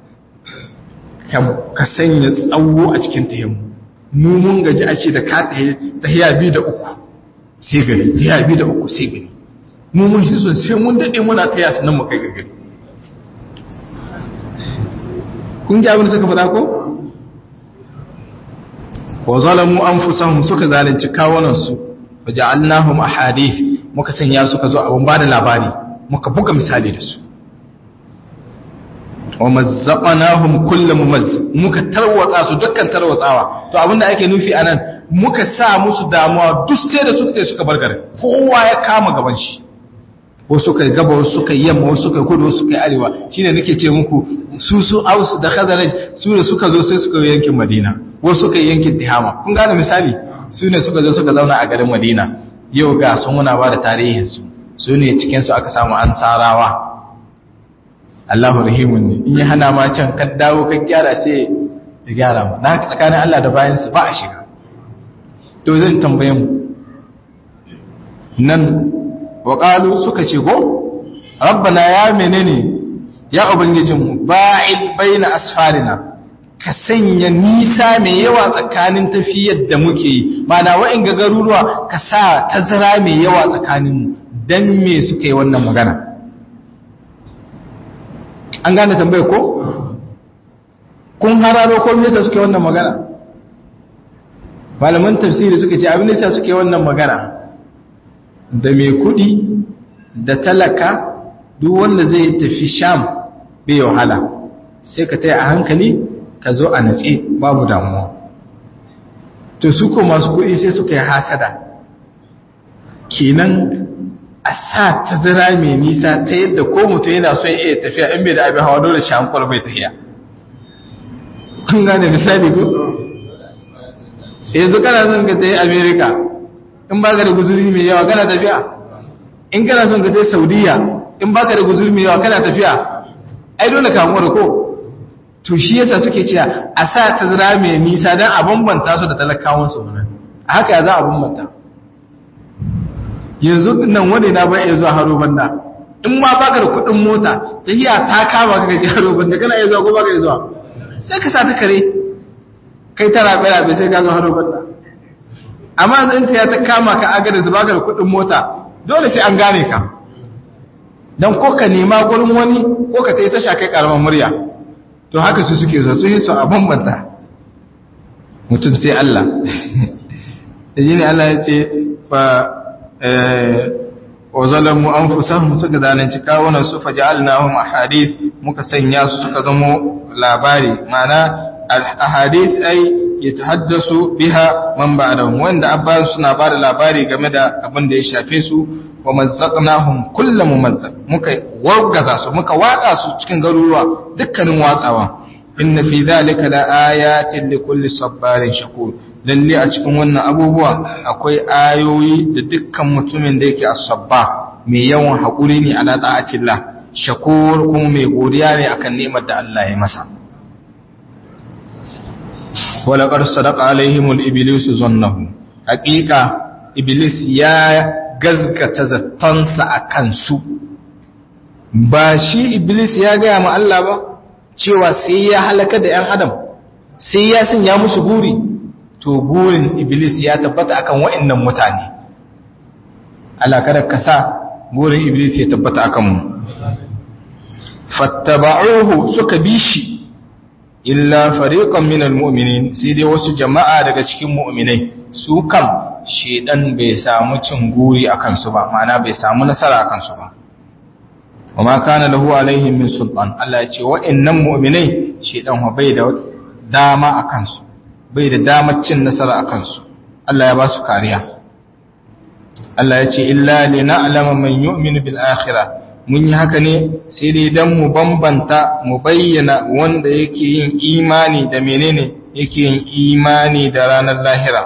ka sanya tsawo a cikin tahiyyar mu mun gaji a ce da ka tahiya bi da uku sai gari tahiya bi da uku sai gari mu mun shi son sai mun dade muna taya sanan mu kai gari kun ji abin da suka faɗa ko wa zalamu anfusahum suka zalunci kawunan su waja'alnahum ahadith muka sanya suka zo abun bada labari muka buga misali da su wa mazzaqnahum kullu mumazzaq muka tarwatsa su dukkan tarwatsawa to abinda ake nufi anan muka sa musu damuwa duk sai da suka suka bar garin kowa ya kama gaban shi wasu suka gaba wasu suka yamma wasu suka kudu wasu suka arewa shine nake ce muku su su Aus da Khazraj su ne suka zo sai suka yankin Madina wasu suka yankin Tihama kun gane misali su ne suka zo suka zauna a garin Madina yau ga sun muna ba da tarihin su su ne cikin su aka samu ansarawa Allahu rahimun ne in ya hana ma can ka dawo ka gyara sai ya gyara ma dan tsakanin Allah da bayan su ba a shiga to zan tambaye mu nan wa qalu suka ce go rabbana ya menene ya ubangijinmu ba'id baina asfarina ka sanya nisa mai yawa tsakanin tafiyar da muke yi mana wa'in ga garuruwa ka sa tazara mai yawa tsakaninmu dan me suka yi wannan magana an gane tambaye ko kun hararo ko me yasa suke wannan magana malaman tafsiri suka ce abin da yasa suke wannan magana da mai kudi da talaka duk wanda zai tafi Sham bai wahala sai ka tayi a hankali ka zo a natse babu damuwa to su ko masu kudi sai suka yi hasada kenan a sa tazara mai nisa ta yadda ko mutum yana son iya tafiya in bai da abin hawa dole shi hankwar bai tafiya kun gane misali ko yanzu kana son ka tafi America in ba ka da guzuri mai yawa kana tafiya in kana son ka tafi Saudiya in ba ka da guzuri mai yawa kana tafiya ai dole ka mu ko to shi yasa suke cewa a sa tazara mai nisa dan a bambanta su da talakawan su nan haka ya za a bambanta yanzu nan wanda na bai iya zuwa haro banda in ma baka da kudin mota tafiya ta kama ka gaji haro banda kana iya zuwa ko baka iya zuwa sai ka sa ta kare kai ta rabe rabe sai ka zo haro banda amma in ta ya ta kama ka aga da baka da kudin mota dole sai an gane ka dan ko ka nema gurin wani ko ka tayi tasha kai karaman murya to haka su suke zo su yi su a bambanta mutum sai Allah ne Allah ya ce fa wa zalamu anfusahum suka zalunci kawunan su faj'alnahum ahadith muka sanya su suka zama labari mana ahadith ay yatahaddasu biha man ba'dahum wanda abban suna bada labari game da abin da ya shafe su wa mazzaqnahum kullu mumazzaq muka wargaza su muka watsa su cikin garuruwa dukkanin watsawa inna fi dhalika la ayatin likulli sabarin shakur lalle a cikin wannan abubuwa akwai ayoyi da dukkan mutumin da yake asabba mai yawan haƙuri ne ala ta'atillah shakur kuma mai godiya ne akan ni'imar da Allah ya masa wala qad sadaqa alaihimul iblisu zannahu haqiqa iblis ya gazgata zattansa akan su ba shi iblis ya ga ma Allah ba cewa sai ya halaka da ‘yan adam sai ya sanya musu guri to gurin iblis ya tabbata akan wa'innan mutane Allah kada ka sa gurin iblis ya tabbata akan mu fattaba'uhu suka bi shi illa fariqan minal mu'minin sai dai wasu jama'a daga cikin mu'minai su kam shedan bai samu cin guri akan su ba ma'ana bai samu nasara akan su ba وما كان له عليهم من سلطان الله يce wa'annan mu'minai shedan ho bai da dama akan su bai da damar cin nasara akan su Allah ya ba su kariya Allah yace illa lina'lama man yu'minu bil akhirah mun yi haka ne sai dai dan mu bambanta mu bayyana wanda yake yin imani da menene yake yin imani da ranar lahira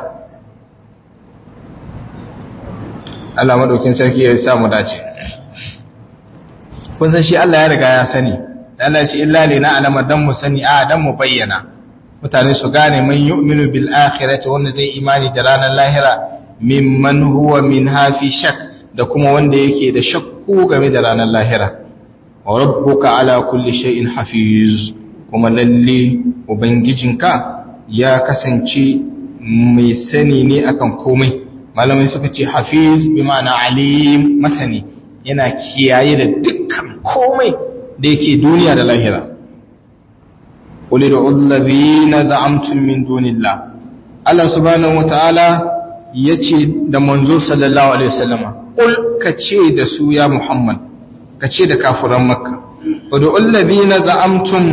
Allah madaukin sarki ya sa mu dace kun san shi Allah ya riga ya sani Allah ya ce illa lina alama dan mu sani a dan mu bayyana mutane su gane man yu'minu bil akhirati wanda zai imani da ranar lahira mimman huwa minha fi shak da kuma wanda yake da shakku game da ranar lahira wa rabbuka ala kulli shay'in hafiz kuma lalle ubangijinka ya kasance mai sani ne akan komai malamai suka ce hafiz bi ma'ana alim masani yana kiyaye da dukkan komai da yake duniya da lahira qul ud'u allazina za'amtum min dunillah Allah subhanahu wataala yace da manzo sallallahu alaihi wasallama qul kace da su ya Muhammad kace da kafiran makka ud'u allazina za'amtum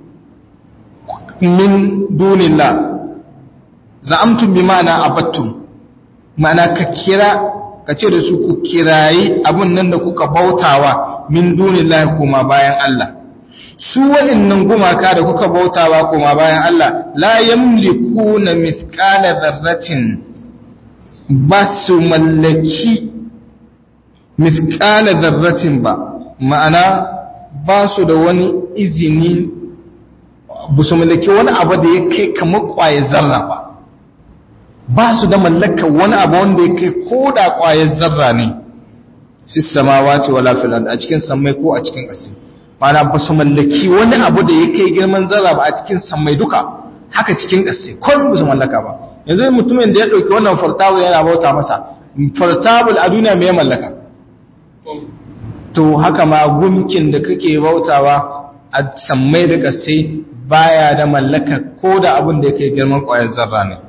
min dunillah za'amtum bi ma'ana abattum ma'ana ka kira ka ce da su ku kirayi abun nan da kuka bautawa min dunillahi kuma bayan Allah su wa'annan gumaka da kuka bautawa kuma bayan Allah la yamlikuna mithqala dharratin basu mallaki mithqala dharratin ba ma'ana ba su da wani izini ba su mallaki wani abu da ya kai kamar kwaye zarra ba ba su da mallakar wani abu wanda ya kai ko da ƙwayar zarra ne fi samawati wala fil ard a cikin samai ko a cikin ƙasa mana ba su mallaki wani abu da ya kai girman zarra ba a cikin samai duka haka cikin ƙasa ko ba su mallaka ba yanzu mutumin da ya dauki wannan fartawul yana bauta masa fartawul a duniya me ya mallaka to haka ma gumkin da kake bautawa a samai da ƙasa baya da mallaka ko da abin da yake girman ƙwayar zarra ne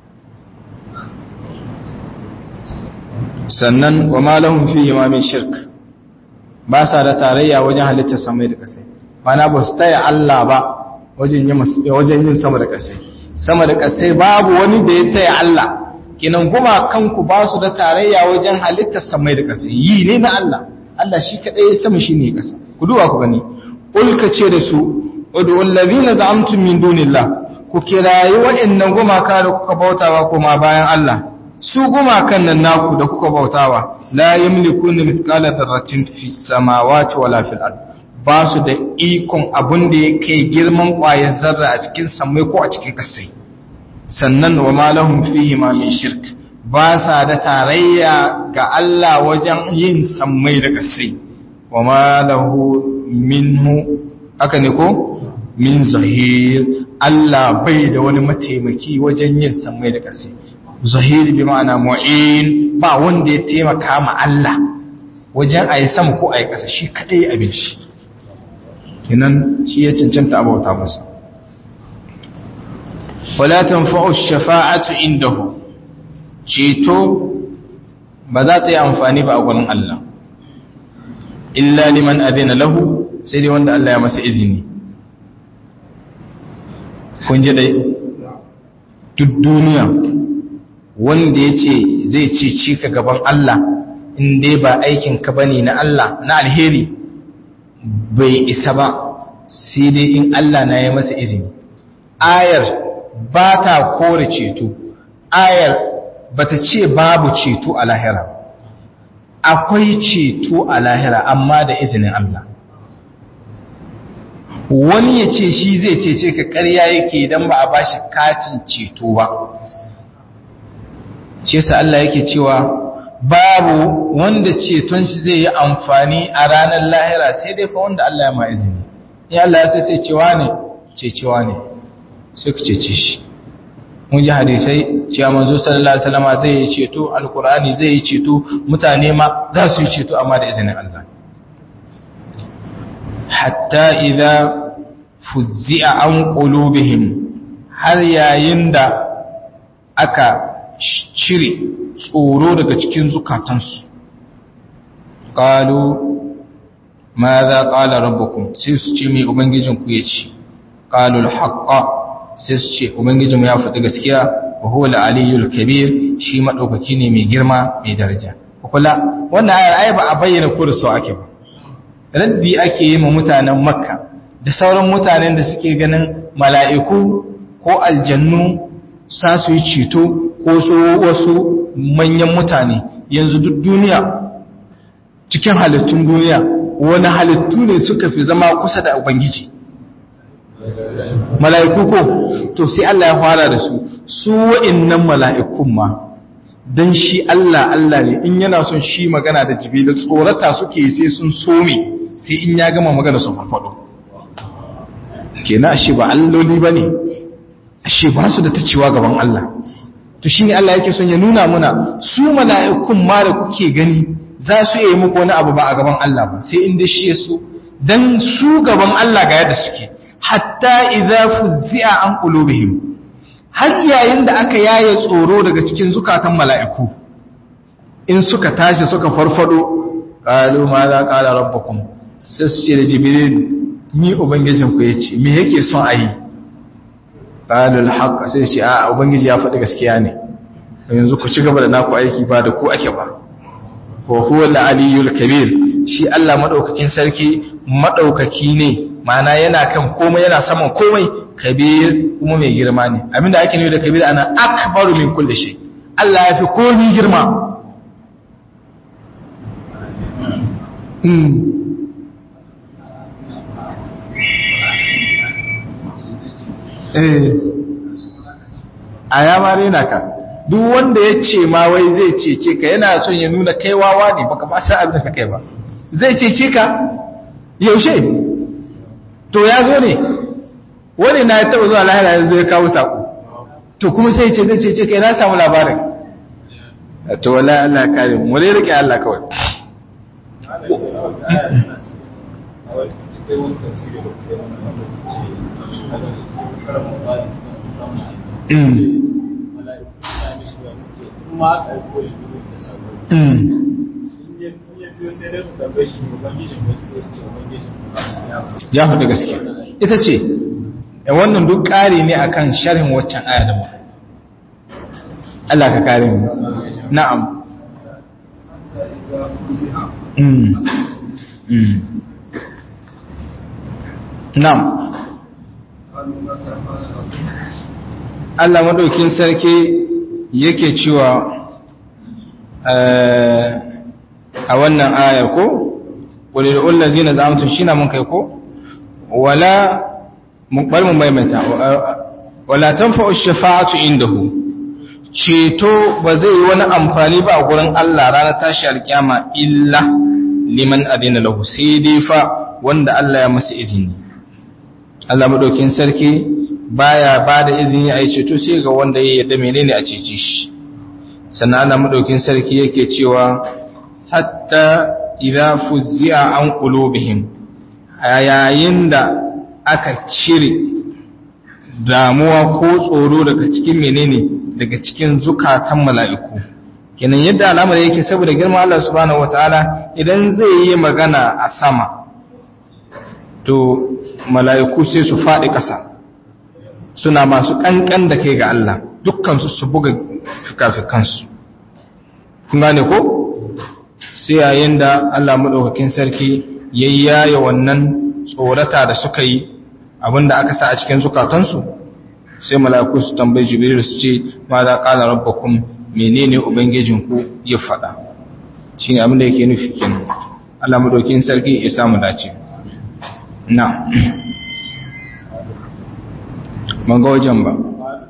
sannan wa ma lahum fihi ma min shirk ba sa da tarayya wajen halittar samai da kasai mana ba su taya Allah ba wajen yin wajen yin sama da kasai sama da kasai babu wani da ya taya Allah kinan kuma kanku ba su da tarayya wajen halittar samai da kasai yi ne na Allah Allah shi kadai ya sama shine kasa ku duba ku gani ul kace da su ud'u allazina za'amtum min dunillah ku kirayi wa'annan gumaka da kuka bautawa kuma bayan Allah su gumakan nan naku da kuka bautawa la yamlikuna mithqala dharratin fi samawati wala fil ard ba su da ikon abun da yake girman ƙwayar zarra a cikin samai ko a cikin ƙasai sannan wa ma lahum fihi ma min shirk ba sa da tarayya ga Allah wajen yin samai da ƙasai wa ma lahu minhu aka ne ko min zahir Allah bai da wani mataimaki wajen yin samai da ƙasai zahiri bi ma'ana mu'in ba wanda ya taimaka ma Allah wajen ayi sama ko ayi ƙasa shi kadai abin shi kinan shi ya cancanta abauta masa wala tanfa'u ash-shafa'atu indahu ceto ba za ta yi amfani ba a gurin Allah illa liman adina lahu sai dai wanda Allah ya masa izini kun ji dai duk duniya wanda ya ce zai cici ka gaban Allah in dai ba aikinka ba ne na Allah na alheri bai isa ba sai dai in Allah na ya masa izini ayar ba ta kore ceto ayar bata ce babu ceto a lahira, akwai ceto a lahira amma da izinin Allah. Wani ya ce shi zai cece ka ƙarya yake idan ba a bashi katin ceto ba. Shi yasa Allah yake cewa babu wanda ceton shi zai yi amfani a ranar lahira sai dai fa wanda Allah ya ma izini. In Allah ya sai cewa ne, cecewa ne, sai ku cece shi. Mun ji hadisai cewa manzo sallallahu alaihi wasallam zai yi ceto, alqur'ani zai yi ceto, mutane ma za su yi ceto amma da izinin Allah. Hatta idza fuzzi'a an qulubihim, har yayin da aka cire tsoro daga cikin zukatansu, qalu madha qala rabbukum, sai su ce mai ubangijinku ya ce, qalu al-haqqa, sai su ce ubangijinmu ya faɗi gaskiya, wa huwa al-aliyyul kabir, shi madaukaki ne mai girma mai daraja. Kula wannan ayar ai ba a bayyana ko da so ake ba, raddi ake yi ma mutanen Makka da sauran mutanen da suke ganin mala'iku ko aljannu sa su yi ceto ko su wasu manyan mutane. Yanzu duk duniya, cikin halittun duniya, wani halittu ne suka fi zama kusa da ubangiji? Mala'iku ko? To sai Allah ya fara da su, su wa'innan mala'ikun ma, don shi Allah Allah ne, in yana son shi magana da Jibril tsorata suke sai sun some, sai in ya gama magana sun farfado. Kenan ashe ba alloli ba ne, ashe ba su da ta cewa gaban Allah. To shi ne Allah yake son ya nuna muna, su mala'ikun ma da kuke gani za su yi muku wani abu ba a gaban Allah ba, sai in da shi su, don su gaban Allah ga yadda suke. Hatta idza fuzzi'a an qulubihim, har yayin da aka yaye tsoro daga cikin zukatan mala'iku, in suka tashi suka farfado, qalu ma za qala rabbukum, sai su ce da Jibril, ni ubangijin ku yace me yake son ayi? Qalu al-haqq, sai ce a ubangiji ya faɗi gaskiya ne, yanzu ku ci gaba da naku aiki ba da ku ake ba. Wa huwa al-aliyyul kabir, shi Allah madaukakin sarki madaukaki ne, ma'ana yana kan komai, yana saman komai, kabir kuma mai girma ne. Abinda ake nufi da kabir ana akbaru min kulli shay, Allah ya fi komai girma. mm. eh a yamare naka, duk wanda ya ce ma wai zai cece ka yana son ya nuna kai wawa ne, baka ba sa abin da ka kai ba. Zai cece ka yaushe? To ya zo ne, wani na ya taba zuwa lahira ya zo ya kawo sako, to kuma sai ce zai cece kai, na samu labarin. To wala Allah kare mu, wale rike Allah kawai. ya fi da gaske ita ce wannan duk ƙari ne akan sharhin waccan aya da mu. Allah ka kare mu. Na'am. mm. mm. Na'am. Allah madaukin sarki yake cewa a wannan ayar ko walil ulazina zamtum shina mun kai ko wala bar mun maimaita wala tanfa'u shafa'atu indahu, ceto ba zai yi wani amfani ba a gurin Allah ranar tashi alkiyama illa liman adina lahu, sai dai fa wanda Allah ya masa izini. Allah madaukin sarki baya bada izini a yi ceto sai ga wanda ya yarda menene a cece shi. Sannan Allah madaukin sarki yake cewa hatta idza fuzzi'a an qulubihim, yayin da aka cire damuwa ko tsoro daga cikin menene daga cikin zukatan mala'iku. Kenan yadda al'amari yake, saboda girman Allah subhanahu wataala idan zai yi magana a sama to mala'iku sai su faɗi ƙasa, suna masu ƙanƙan da kai ga Allah, dukkansu su buga fikafikansu. Kun gane ko? Sai yayin da Allah maɗaukakin sarki ya yaya wannan tsorata da suka yi, abinda aka sa a cikin zukatansu, sai mala'iku su tambayi jibril su ce ma za qala rabbukum menene ubangijinku ya faɗa shine abin da yake nufi kenan Allah madaukin sarki ya samu dace na ban ga wajen ba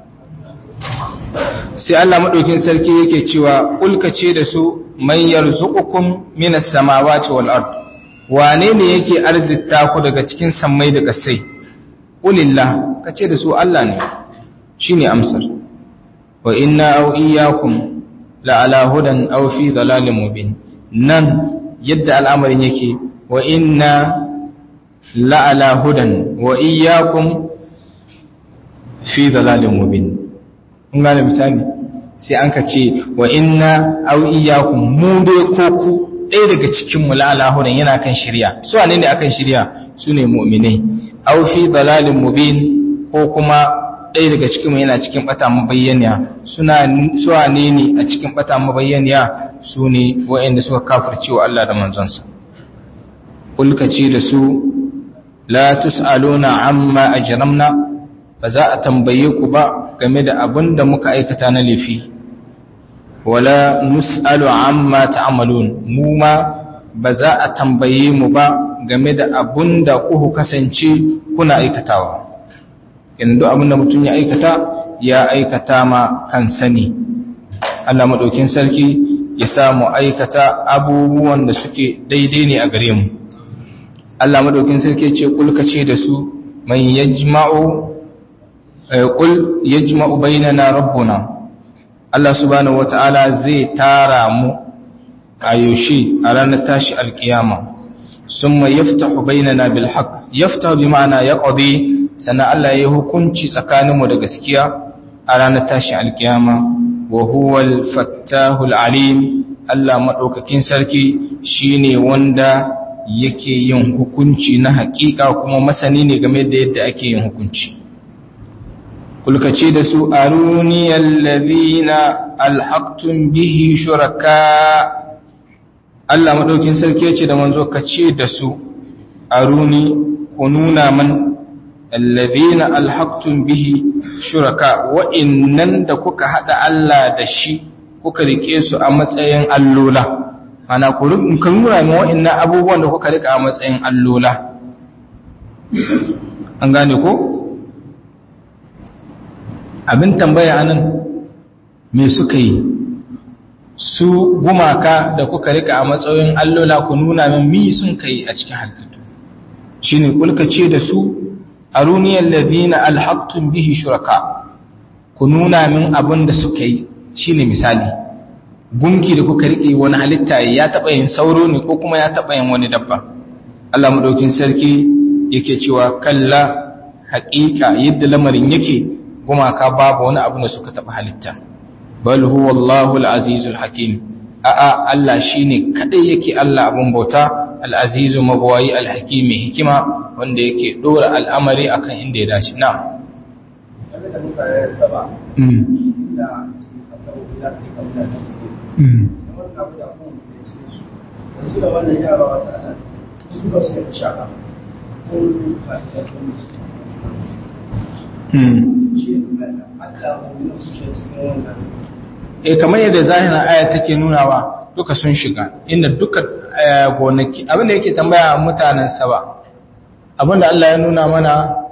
sai Allah madaukin sarki yake cewa ulkace da su man yarzuqukum minas samawati wal ard wane ne yake arzita ku daga cikin sammai da kasai ulillah kace da su Allah ne shine amsar wa inna aw iyyakum la ala hudan aw fi dhalalin mubin nan yadda al'amarin yake wa inna la ala hudan wa iyyakum fi dhalalin mubin kun gane misali sai an ka ce wa inna aw iyyakum mu dai ko ku ɗaya daga cikin mu la ala hudan yana kan shari'a su wane ne akan shari'a sune mu'minai aw fi dhalalin mubin ko kuma ɗaya daga cikin mu yana cikin bata mabayyaniya suna su wane ne a cikin bata mabayyaniya sune waɗanda suka kafirce wa Allah da manzonsa ulkaci da su la tusaluna amma ajramna ba za a tambaye ku ba game da abin da muka aikata na laifi wala nus'alu amma ta'malun mu ma ba za a tambaye mu ba game da abin da ku kasance kuna aikatawa yanzu abin da mutum ya aikata ya aikata ma kan sani Allah madaukin sarki ya samu aikata abubuwan da suke daidai ne a gare mu Allah madaukin sarki ya ce kulkace da su man yajma'u qul yajma'u bainana rabbuna Allah subhanahu wata'ala zai tara mu a yaushe a ranar tashi alkiyama summa yaftahu bainana bil haqq yaftahu bi ma'ana yaqdi sana Allah ya hukunci tsakaninmu da gaskiya a ranar tashi alkiyama wa huwal fattahul alim Allah madaukakin sarki shine wanda yake yin hukunci na hakika kuma masani ne game da yadda ake yin hukunci kulkace da su aruni allazina alhaqtum bihi shuraka Allah madaukin sarki yace da manzo kace da su aruni kununa man allazina alhaqtum bihi shuraka wa innan da kuka hada Allah da shi kuka rike su a matsayin allola ana ku nuna mu wa'annan abubuwan da kuka rika a matsayin allola an gane ko abin tambaya anan me suka yi su gumaka da kuka rika a matsayin allola ku nuna min mi sun kai a cikin halittu shine kulkace da su aruniyal ladina alhaqtum bihi shuraka ku nuna min abin da suka yi shine misali gunki da kuka rike wani halitta ya taba yin sauro ne ko kuma ya taba yin wani dabba Allah madaukin sarki yake cewa kalla haƙiƙa yadda lamarin yake gumaka babu wani abu da suka taba halitta bal huwa Allahul azizul hakim a'a Allah shine kadai yake Allah abun bauta al-azizu mabwayi al-hakim hikima wanda yake dora al'amari akan inda ya dace na e kamar yadda zahirin aya take nunawa duka sun shiga inda duka gonaki abinda yake tambaya mutanen saba abinda Allah ya nuna mana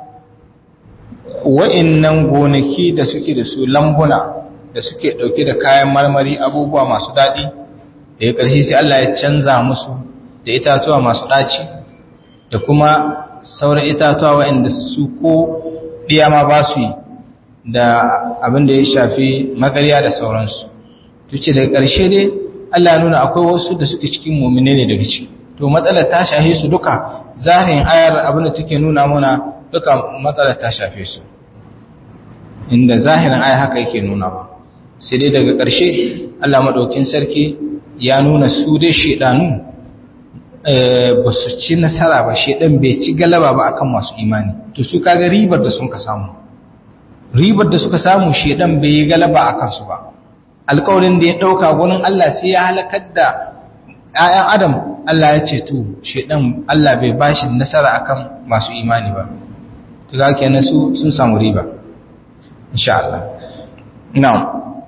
wa'annan gonaki da suke da su lambuna da suke dauke da kayan marmari abubuwa masu dadi da ya karshe sai Allah ya canza musu da itatuwa masu daci da kuma sauran itatuwa wa'anda su ko diya ma ba su yi da abin da ya shafi magariya da sauransu tuce daga ƙarshe dai Allah ya nuna akwai wasu da suke cikin mu'mine ne daga ciki to matsalar ta shafe su duka zahirin ayar abin da take nuna mana duka matsalar ta shafe su inda zahirin ayar haka yake nuna ba sai dai daga ƙarshe Allah madaukin sarki ya nuna su dai shedanu ba su ci nasara ba shedan bai ci galaba ba akan masu imani to su kaga ribar da sun ka samu ribar da suka samu shedan bai yi galaba a kansu ba alƙawarin da ya ɗauka gurin Allah sai ya halakar da ‘ya'yan adam Allah ya ce to shedan Allah bai bashi nasara akan masu imani ba to ga kenan su sun samu riba insha Allah. Na'am.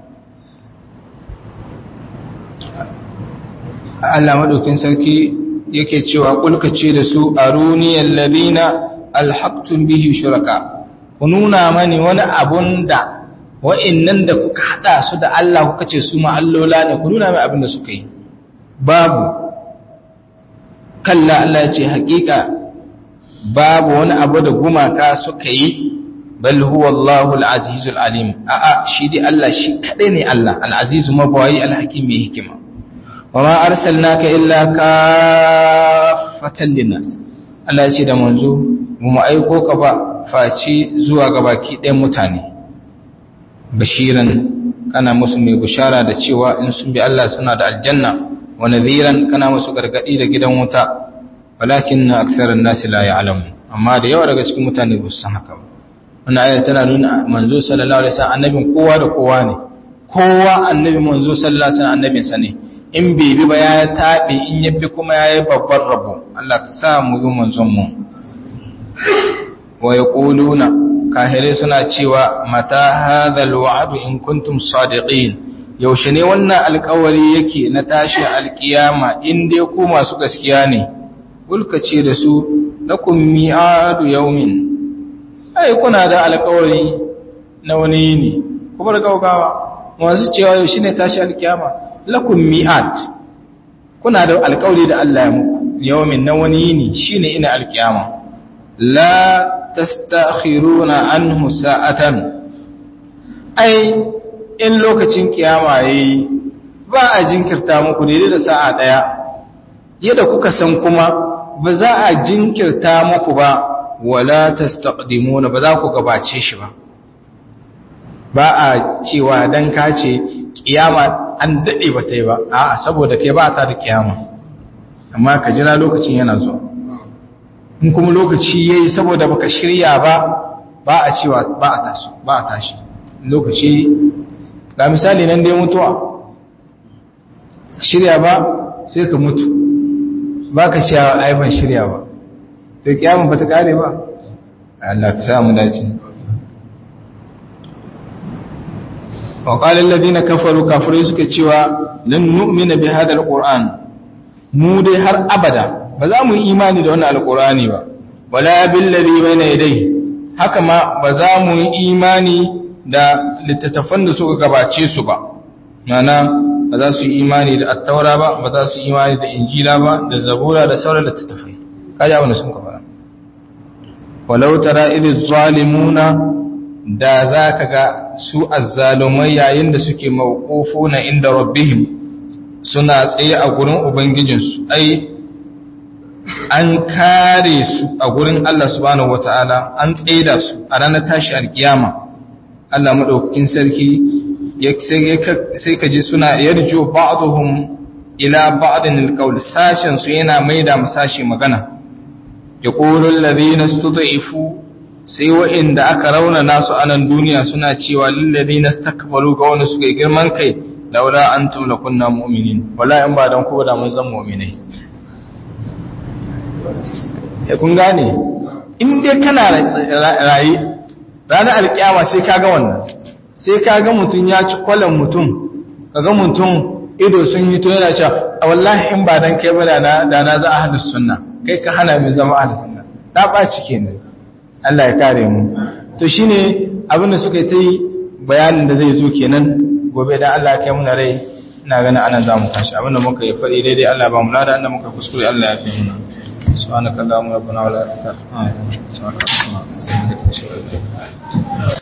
Allah madaukin sarki yake cewa kulka ce da su aruni alladhina alhaqtum bihi shuraka, ku nuna mani wani abun da wa'annan da kuka hada su da Allah kuka ce su ma allola ne, ku nuna mai abin da suka yi. Babu, kalla Allah ya ce haƙiƙa babu wani abu da gumaka suka yi, bal huwa Allahu al-azizul alim. A'a, shi dai Allah shi kadai ne Allah, al-azizu mabawayi al-hakim mai hikima. Wa ma arsalnaka illa kaffatan linnas. Allah ya ce da manzo, mu aiko ka ba face zuwa ga baki ɗayan mutane. Bashiran, kana musu mai bishara da cewa in sun bi Allah suna da aljanna, wa nadhiran, kana musu gargadi da gidan wuta. Walakinna aktharun nasi la ya'lamun. Amma da yawa daga cikin mutane ba su san haka ba. Wannan ayar tana nuna manzo sallallahu alaihi wasallam annabin kowa da kowa ne. Kowa annabi manzo sallallahu alaihi wasallam annabin sa ne. In bai bi ba ya tabe, in ya bi kuma yayi babban rabo. Allah ka sa mu bi manzon mu. Wa yaquluna, kahire suna cewa mata hadha alwa'd in kuntum sadiqin. Yaushe ne wannan alƙawari yake na tashi alƙiyama in dai ku masu gaskiya ne? Kulka ce da su lakum mi'adu yawmin. Ai kuna da alƙawari na wani yini, ku bar gaugawa. Masu cewa yaushe ne tashi alƙiyama? Lakum mi'ad. Kuna da alƙawari da Allah ya muku yawmin na wani yini shine ina alƙiyama. La tastakhiruna anhu sa'atan. Ai in lokacin kiyama yayi ba a jinkirta muku daidai da sa'a daya. Yadda kuka san kuma ba za a jinkirta muku ba, wala tastaqdimuna, ba za ku gabace shi ba. Ba a cewa dan ka ce kiyama an dade ba ta yi ba, a'a saboda kai ba ta da kiyama, amma ka jira lokacin yana zuwa. In kuma lokaci yayi saboda baka shirya ba, ba a cewa ba a tashi, ba a tashi. Lokaci ga misali nan dai mutuwa, shirya ba sai ka mutu, ba ka cewa ai ban shirya ba, to kiyama ba ta kare ba. Allah ta samu dace. wa qala alladhina kafaru, kafirai suke cewa lan nu'mina bi hadha alquran, mu dai har abada ba za mu yi imani da wannan alqurani ba, wala bil ladhi bayna yadayhi, haka ma ba za mu yi imani da littattafan da suka gabace su ba. Mana ba za su yi imani da attaura ba, ba za su yi imani da injila ba, da zabura da sauran littattafai. Kaji abin da sun ka fara. Walau tara idh zalimuna, da za ka ga su azzalumai yayin da suke mawqufuna inda rabbihim, suna tsaye a gurin ubangijinsu, ai an kare su a gurin Allah subhanahu wataala, an tsaida su a ranar tashi alkiyama. Allah madaukakin sarki sai ka ji suna yarju ba'dhum ila ba'din alqawl, sashin su yana maida masashi magana. Yaqulu alladhina istud'ifu, sai wa'inda aka rauna nasu a nan duniya suna cewa lil ladina istakbaru, ga wanda suka girman kai, laula antum lakunna mu'minin, wala in ba dan ku da mun zan mu'minai. Ya kun gane, in dai kana rayi ranar alkiyama sai kaga wannan, sai kaga mutum ya ci kwalan mutum, kaga mutum ido sun yi to yana cewa wallahi in ba dan kai ba da na da na za a hadis sunna, kai ka hana mu zama ahlus sunna. Ta baci kenan. Allah ya kare mu. To shine abin da suka yi bayanin da zai zo kenan gobe dan Allah ya kai mu na rai, ina ganin ana za mu tashi. Abin da muka yi fadi daidai Allah ba mu lada, inda muka kuskure Allah ya fi mu. Subhanakallahumma rabbana wa la ilaha illa anta astaghfiruka wa atubu ilaik.